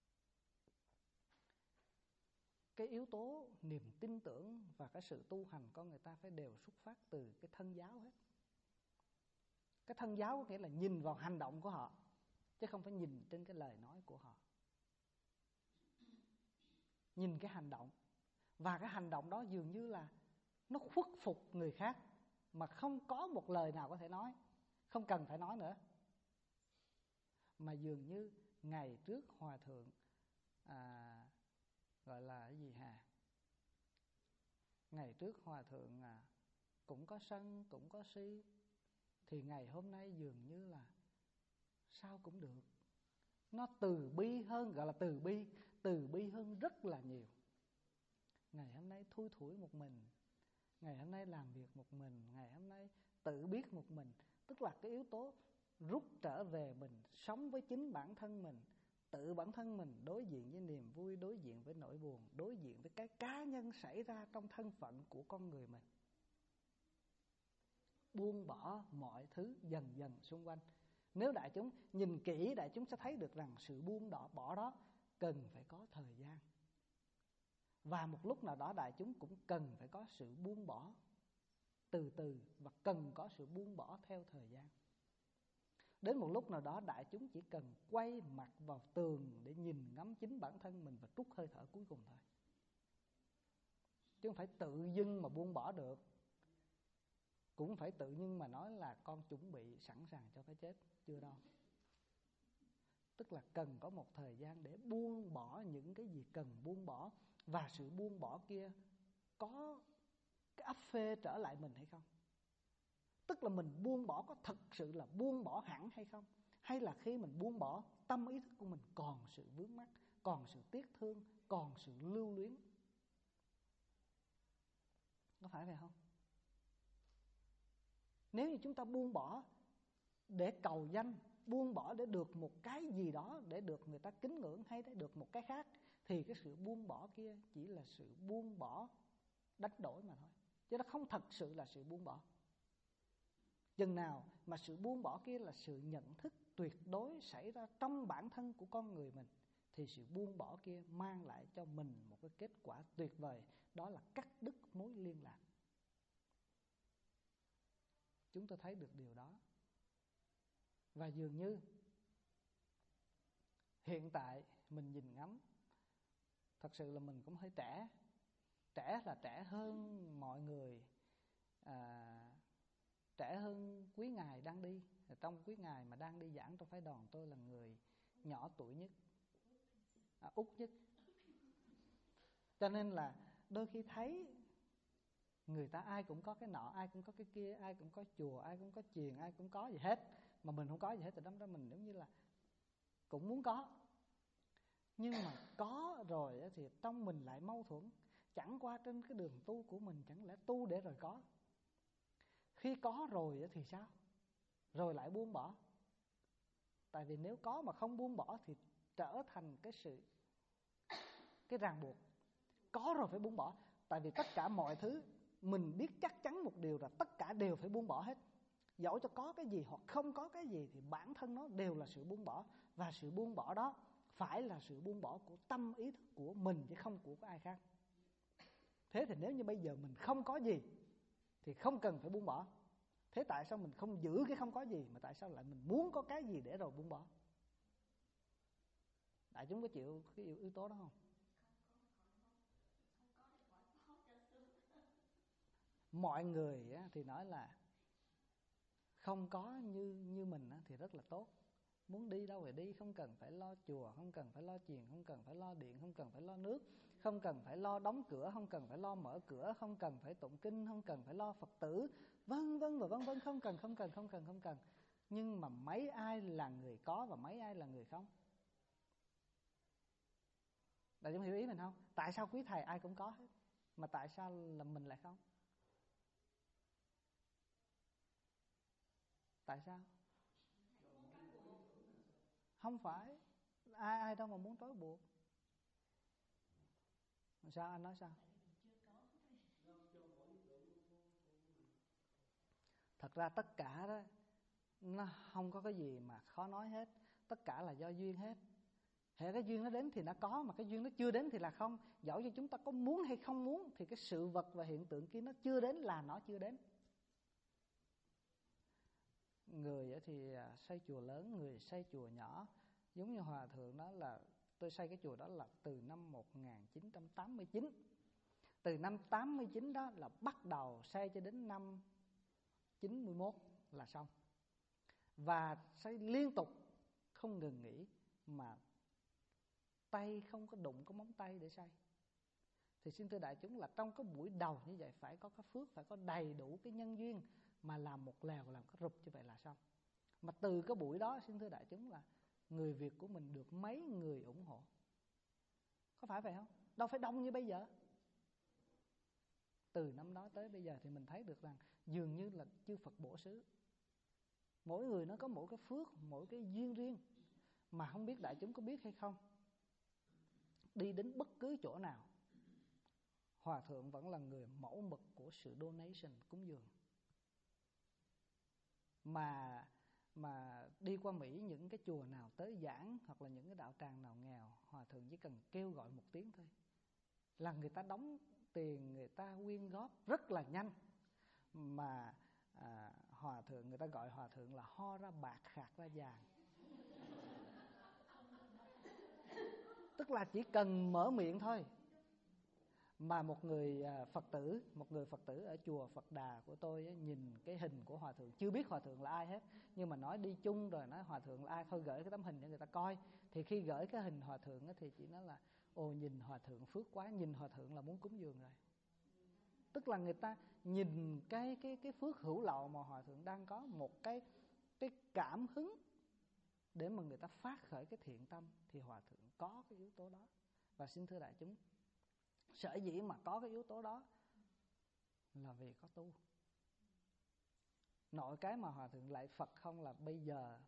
S3: cái yếu tố niềm tin tưởng và cái sự tu hành con người ta phải đều xuất phát từ cái thân giáo hết. Cái thân giáo có nghĩa là nhìn vào hành động của họ, chứ không phải nhìn trên cái lời nói của họ. Nhìn cái hành động. Và cái hành động đó dường như là nó khuất phục người khác, mà không có một lời nào có thể nói, không cần phải nói nữa. Mà dường như ngày trước Hòa Thượng gọi là cái gì hả? Ngày trước Hòa Thượng cũng có sân, cũng có si. Thì ngày hôm nay dường như là sao cũng được. Nó từ bi hơn, gọi là từ bi hơn rất là nhiều. Ngày hôm nay thui thủi một mình, ngày hôm nay làm việc một mình, ngày hôm nay tự biết một mình. Tức là cái yếu tố rút trở về mình, sống với chính bản thân mình, tự bản thân mình đối diện với niềm vui, đối diện với nỗi buồn, đối diện với cái cá nhân xảy ra trong thân phận của con người mình. Buông bỏ mọi thứ dần dần xung quanh. Nếu đại chúng nhìn kỹ, đại chúng sẽ thấy được rằng sự buông bỏ đó cần phải có thời gian. Và một lúc nào đó đại chúng cũng cần phải có sự buông bỏ từ từ, và cần có sự buông bỏ theo thời gian. Đến một lúc nào đó đại chúng chỉ cần quay mặt vào tường để nhìn ngắm chính bản thân mình và trút hơi thở cuối cùng thôi. Chứ không phải tự dưng mà buông bỏ được. Cũng phải tự nhiên mà nói là con chuẩn bị sẵn sàng cho cái chết, chưa đâu. Tức là cần có một thời gian để buông bỏ những cái gì cần buông bỏ. Và sự buông bỏ kia có cái ấp phê trở lại mình hay không? Tức là mình buông bỏ có thật sự là buông bỏ hẳn hay không? Hay là khi mình buông bỏ, tâm ý thức của mình còn sự vướng mắc, còn sự tiếc thương, còn sự lưu luyến? Có phải vậy không? Nếu như chúng ta buông bỏ để cầu danh, buông bỏ để được một cái gì đó, để được người ta kính ngưỡng hay để được một cái khác, thì cái sự buông bỏ kia chỉ là sự buông bỏ đánh đổi mà thôi, chứ nó không thật sự là sự buông bỏ. Chừng nào mà sự buông bỏ kia là sự nhận thức tuyệt đối xảy ra trong bản thân của con người mình, thì sự buông bỏ kia mang lại cho mình một cái kết quả tuyệt vời, đó là cắt đứt mối liên lạc. Chúng tôi thấy được điều đó. Và dường như hiện tại mình nhìn ngắm, thật sự là mình cũng hơi trẻ. Trẻ là trẻ hơn mọi người, trẻ hơn quý ngài đang đi. Trong quý ngài mà đang đi giảng trong phái đoàn, tôi là người nhỏ tuổi nhất, út nhất. Cho nên là đôi khi thấy người ta ai cũng có cái nọ, ai cũng có cái kia, ai cũng có chùa, ai cũng có chiền, ai cũng có gì hết, mà mình không có gì hết, thì đâm ra mình giống như là cũng muốn có. Nhưng mà có rồi thì trong mình lại mâu thuẫn. Chẳng qua trên cái đường tu của mình, chẳng lẽ tu để rồi có? Khi có rồi thì sao? Rồi lại buông bỏ. Tại vì nếu có mà không buông bỏ thì trở thành cái ràng buộc. Có rồi phải buông bỏ. Tại vì tất cả mọi thứ mình biết chắc chắn một điều là tất cả đều phải buông bỏ hết. Dẫu cho có cái gì hoặc không có cái gì thì bản thân nó đều là sự buông bỏ. Và sự buông bỏ đó phải là sự buông bỏ của tâm ý thức của mình, chứ không của ai khác. Thế thì nếu như bây giờ mình không có gì thì không cần phải buông bỏ. Thế tại sao mình không giữ cái không có gì, mà tại sao lại mình muốn có cái gì để rồi buông bỏ? Đại chúng có chịu cái yếu tố đó không? Mọi người thì nói là không có như mình thì rất là tốt. Muốn đi đâu thì đi, không cần phải lo chùa, không cần phải lo chiền, không cần phải lo điện, không cần phải lo nước, không cần phải lo đóng cửa, không cần phải lo mở cửa, không cần phải tụng kinh, không cần phải lo Phật tử, vân vân và vân vân, không cần. Nhưng mà mấy ai là người có và mấy ai là người không? Đại chúng hiểu ý mình không? Tại sao quý thầy ai cũng có hết, mà tại sao là mình lại không? Tại sao? Không phải ai đâu mà muốn trói buộc. Sao anh nói sao? Thật ra tất cả đó nó không có cái gì mà khó nói hết. Tất cả là do duyên hết. Hễ cái duyên nó đến thì nó có, mà cái duyên nó chưa đến thì là không. Dẫu cho chúng ta có muốn hay không muốn thì cái sự vật và hiện tượng kia nó chưa đến là nó chưa đến. Người thì xây chùa lớn, người xây chùa nhỏ. Giống như Hòa Thượng đó là tôi xây cái chùa đó là từ năm 1989. Từ năm 89 đó là bắt đầu xây cho đến năm 91 là xong. Và xây liên tục không ngừng nghỉ, mà tay không có đụng có móng tay để xây. Thì xin thưa đại chúng là trong cái buổi đầu như vậy phải có cái phước, phải có đầy đủ cái nhân duyên, mà làm một lèo làm cái rụp như vậy là xong. Mà từ cái buổi đó xin thưa đại chúng là người Việt của mình được mấy người ủng hộ. Có phải vậy không? Đâu phải đông như bây giờ. Từ năm đó tới bây giờ thì mình thấy được rằng dường như là chư Phật bổ xứ, mỗi người nó có mỗi cái phước, mỗi cái duyên riêng. Mà không biết đại chúng có biết hay không, đi đến bất cứ chỗ nào, Hòa Thượng vẫn là người mẫu mực của sự donation, cúng dường. Mà đi qua Mỹ, những cái chùa nào tới giảng hoặc là những cái đạo tràng nào nghèo, Hòa Thượng chỉ cần kêu gọi một tiếng thôi là người ta đóng tiền, người ta quyên góp rất là nhanh. Mà Hòa Thượng, người ta gọi Hòa Thượng là ho ra bạc khạc ra vàng. Tức là chỉ cần mở miệng thôi. Mà một người Phật tử ở chùa Phật Đà của tôi ấy, nhìn cái hình của Hòa Thượng, chưa biết Hòa Thượng là ai hết, nhưng mà nói đi chung rồi nói Hòa Thượng là ai, thôi gửi cái tấm hình cho người ta coi. Thì khi gửi cái hình Hòa Thượng ấy, thì chỉ nói là ồ, nhìn Hòa Thượng phước quá, nhìn Hòa Thượng là muốn cúng dường rồi. Tức là người ta nhìn cái phước hữu lậu mà Hòa Thượng đang có, một cái cảm hứng để mà người ta phát khởi cái thiện tâm, thì Hòa Thượng có cái yếu tố đó. Và xin thưa đại chúng, sở dĩ mà có cái yếu tố đó là vì có tu. Nội cái mà Hòa Thượng lạy Phật không là bây giờ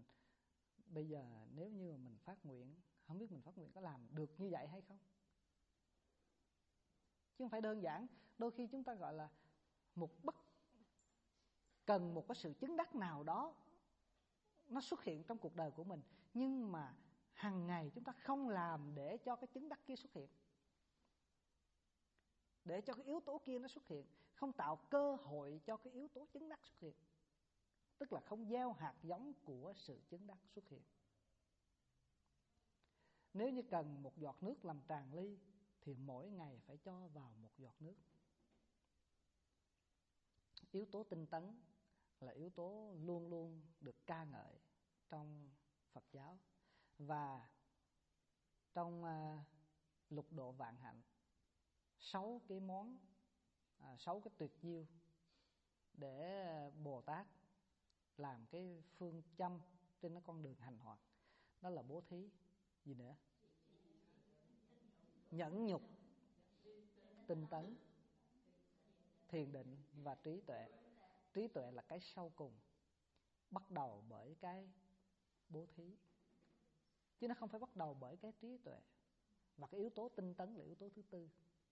S3: nếu như mà mình phát nguyện, không biết mình phát nguyện có làm được như vậy hay không. Chứ không phải đơn giản. Đôi khi chúng ta gọi là cần một cái sự chứng đắc nào đó nó xuất hiện trong cuộc đời của mình, nhưng mà hàng ngày chúng ta không làm để cho cái chứng đắc kia xuất hiện, để cho cái yếu tố kia nó xuất hiện, không tạo cơ hội cho cái yếu tố chứng đắc xuất hiện. Tức là không gieo hạt giống của sự chứng đắc xuất hiện. Nếu như cần một giọt nước làm tràn ly thì mỗi ngày phải cho vào một giọt nước. Yếu tố tinh tấn là yếu tố luôn luôn được ca ngợi trong Phật giáo. Và trong lục độ vạn hạnh, 6 cái tuyệt chiêu để Bồ Tát làm cái phương châm trên cái con đường hành hoạt, đó là bố thí, gì nữa? Nhẫn nhục, tinh tấn, thiền định và trí tuệ. Trí tuệ là cái sau cùng, bắt đầu bởi cái bố thí, chứ nó không phải bắt đầu bởi cái trí tuệ. Và cái yếu tố tinh tấn là yếu tố thứ tư.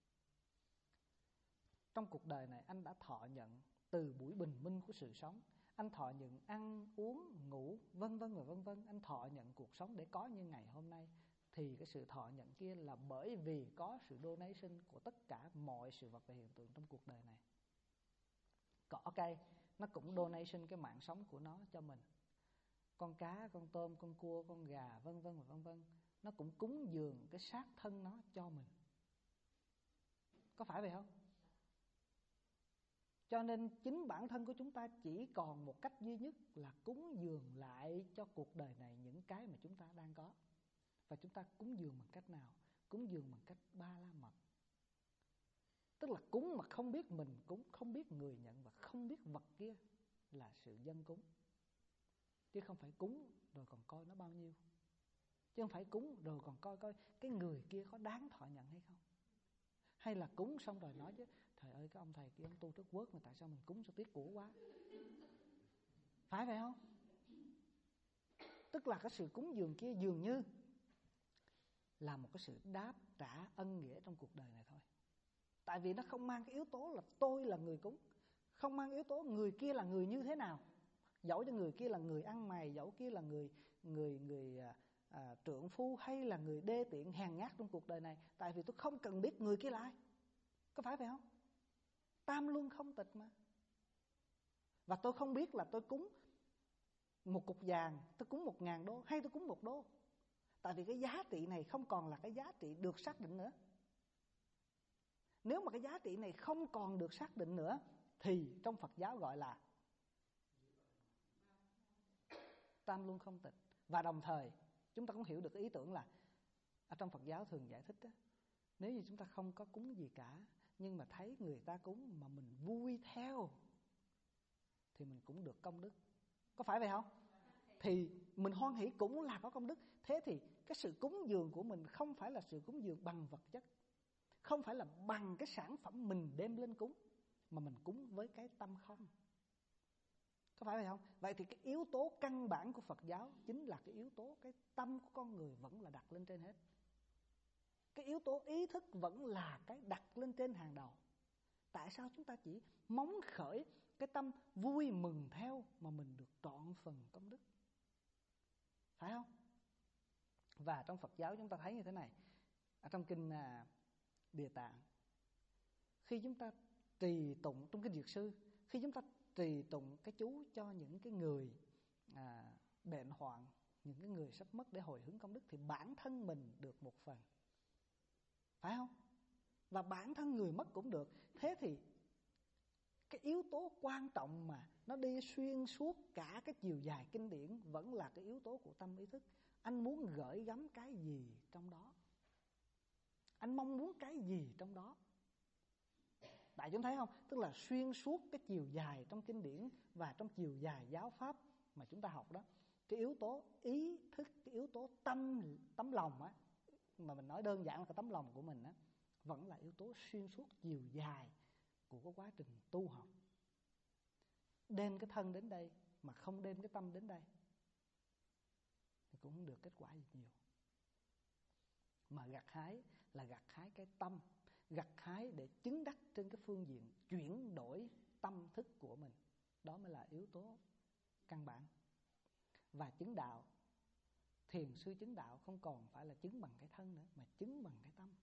S3: Trong cuộc đời này anh đã thọ nhận từ buổi bình minh của sự sống, anh thọ nhận ăn uống ngủ vân vân và vân vân, anh thọ nhận cuộc sống để có như ngày hôm nay. Thì cái sự thọ nhận kia là bởi vì có sự donation của tất cả mọi sự vật và hiện tượng trong cuộc đời này. Cỏ cây nó cũng donation cái mạng sống của nó cho mình. Con cá, con tôm, con cua, con gà vân vân và vân vân, nó cũng cúng dường cái xác thân nó cho mình. Có phải vậy không? Cho nên chính bản thân của chúng ta chỉ còn một cách duy nhất là cúng dường lại cho cuộc đời này những cái mà chúng ta đang có. Và chúng ta cúng dường bằng cách nào? Cúng dường bằng cách ba la mật. Tức là cúng mà không biết mình cúng, không biết người nhận và không biết vật kia là sự dâng cúng. Chứ không phải cúng rồi còn coi nó bao nhiêu. Chứ không phải cúng rồi còn coi cái người kia có đáng thọ nhận hay không. Hay là cúng xong rồi nói chứ trời ơi cái ông thầy kia ông tu rất quớt mà tại sao mình cúng cho tiếc của quá. Phải vậy không? Tức là cái sự cúng dường kia dường như là một cái sự đáp trả ân nghĩa trong cuộc đời này thôi. Tại vì nó không mang cái yếu tố là tôi là người cúng, không mang yếu tố người kia là người như thế nào. Dẫu cho người kia là người ăn mày, dẫu kia là người trượng phu hay là người đê tiện hèn nhát trong cuộc đời này. Tại vì tôi không cần biết người kia là ai. Có phải vậy không? Tam luân không tịch mà. Và tôi không biết là tôi cúng một cục vàng, tôi cúng 1.000 đô hay tôi cúng 1 đô. Tại vì cái giá trị này không còn là cái giá trị được xác định nữa. Nếu mà cái giá trị này không còn được xác định nữa thì trong Phật giáo gọi là tam luân không tịch. Và đồng thời chúng ta cũng hiểu được cái ý tưởng là ở trong Phật giáo thường giải thích đó, nếu như chúng ta không có cúng gì cả nhưng mà thấy người ta cúng mà mình vui theo thì mình cũng được công đức. Có phải vậy không? Thì mình hoan hỷ cũng là có công đức. Thế thì cái sự cúng dường của mình không phải là sự cúng dường bằng vật chất, không phải là bằng cái sản phẩm mình đem lên cúng, mà mình cúng với cái tâm không. Có phải vậy không? Vậy thì cái yếu tố căn bản của Phật giáo chính là cái yếu tố cái tâm của con người vẫn là đặt lên trên hết. Cái yếu tố ý thức vẫn là cái đặt lên trên hàng đầu. Tại sao chúng ta chỉ móng khởi cái tâm vui mừng theo mà mình được trọn phần công đức? Phải không? Và trong Phật giáo chúng ta thấy như thế này. Ở trong kinh Địa Tạng, khi chúng ta trì tụng trong kinh Dược Sư, khi chúng ta trì tụng cái chú cho những cái người bệnh hoạn, những cái người sắp mất để hồi hướng công đức, thì bản thân mình được một phần. Phải không? Và bản thân người mất cũng được. Thế thì cái yếu tố quan trọng mà nó đi xuyên suốt cả cái chiều dài kinh điển vẫn là cái yếu tố của tâm ý thức. Anh muốn gửi gắm cái gì trong đó? Anh mong muốn cái gì trong đó? Đại chúng thấy không? Tức là xuyên suốt cái chiều dài trong kinh điển và trong chiều dài giáo pháp mà chúng ta học đó, cái yếu tố ý thức, cái yếu tố tấm lòng á, mà mình nói đơn giản là cái tấm lòng của mình á, vẫn là yếu tố xuyên suốt chiều dài của cái quá trình tu học. Đem cái thân đến đây mà không đem cái tâm đến đây thì cũng không được kết quả gì nhiều. Mà gặt hái là gặt hái cái tâm, gặt hái để chứng đắc trên cái phương diện chuyển đổi tâm thức của mình. Đó mới là yếu tố căn bản. Và chứng đạo, thiền sư chứng đạo không còn phải là chứng bằng cái thân nữa, mà chứng bằng cái tâm.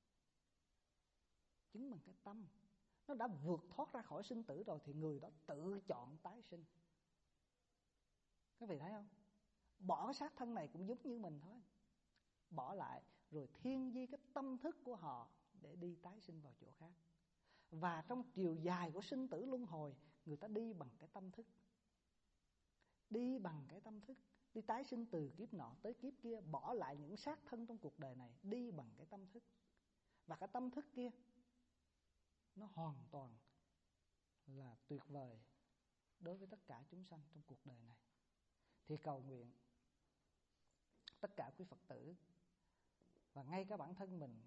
S3: Chứng bằng cái tâm. Nó đã vượt thoát ra khỏi sinh tử rồi thì người đó tự chọn tái sinh. Các vị thấy không? Bỏ cái xác thân này cũng giống như mình thôi. Bỏ lại rồi thiên di cái tâm thức của họ để đi tái sinh vào chỗ khác. Và trong chiều dài của sinh tử luân hồi, người ta đi bằng cái tâm thức. Đi bằng cái tâm thức, đi tái sinh từ kiếp nọ tới kiếp kia, bỏ lại những xác thân trong cuộc đời này, đi bằng cái tâm thức. Và cái tâm thức kia nó hoàn toàn là tuyệt vời đối với tất cả chúng sanh trong cuộc đời này. Thì cầu nguyện tất cả quý Phật tử và ngay cả bản thân mình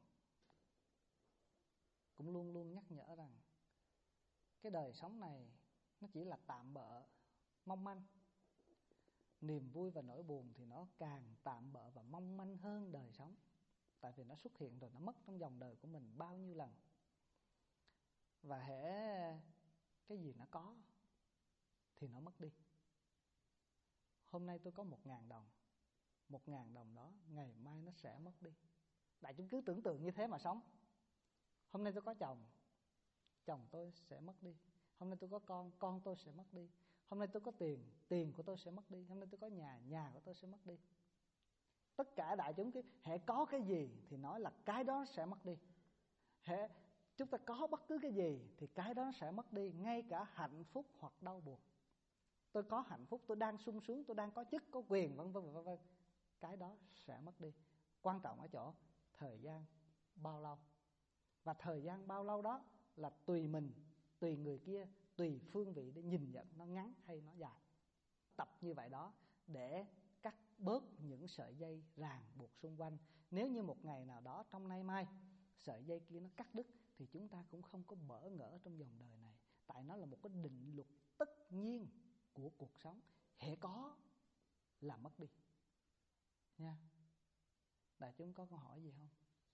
S3: cũng luôn luôn nhắc nhở rằng cái đời sống này nó chỉ là tạm bợ, mong manh. Niềm vui và nỗi buồn thì nó càng tạm bợ và mong manh hơn đời sống. Tại vì nó xuất hiện rồi nó mất trong dòng đời của mình bao nhiêu lần. Và hễ cái gì nó có thì nó mất đi. Hôm nay tôi có 1.000 đồng, 1.000 đồng đó ngày mai nó sẽ mất đi. Đại chúng cứ tưởng tượng như thế mà sống. Hôm nay tôi có chồng, chồng tôi sẽ mất đi. Hôm nay tôi có con tôi sẽ mất đi. Hôm nay tôi có tiền, tiền của tôi sẽ mất đi. Hôm nay tôi có nhà, nhà của tôi sẽ mất đi. Tất cả đại chúng hễ có cái gì thì nói là cái đó sẽ mất đi. Hễ chúng ta có bất cứ cái gì thì cái đó sẽ mất đi, ngay cả hạnh phúc hoặc đau buồn. Tôi có hạnh phúc, tôi đang sung sướng, tôi đang có chức, có quyền, vân vân vân vân, cái đó sẽ mất đi. Quan trọng ở chỗ thời gian bao lâu. Và thời gian bao lâu đó là tùy mình, tùy người kia, tùy phương vị để nhìn nhận nó ngắn hay nó dài. Tập như vậy đó để cắt bớt những sợi dây ràng buộc xung quanh. Nếu như một ngày nào đó trong nay mai sợi dây kia nó cắt đứt thì chúng ta cũng không có bỡ ngỡ trong dòng đời này. Tại nó là một cái định luật tất nhiên của cuộc sống. Hễ có là mất đi nha. Đại chúng có câu hỏi gì không?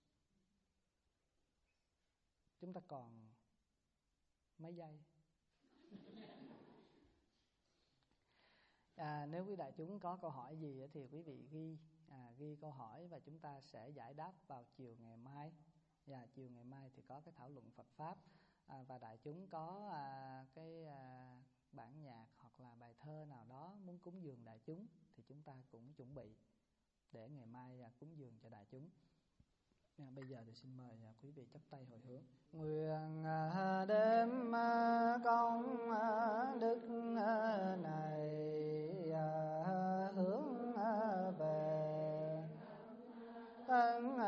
S3: Chúng ta còn mấy giây? Nếu quý đại chúng có câu hỏi gì thì quý vị ghi câu hỏi và chúng ta sẽ giải đáp vào chiều ngày mai. Và chiều ngày mai thì có cái thảo luận Phật Pháp, và đại chúng có bản nhạc hoặc là bài thơ nào đó muốn cúng dường đại chúng thì chúng ta cũng chuẩn bị để ngày mai cúng dường cho đại chúng. Bây giờ thì xin mời quý vị chắp tay hồi hướng. Nguyện đêm công đức này hướng về tân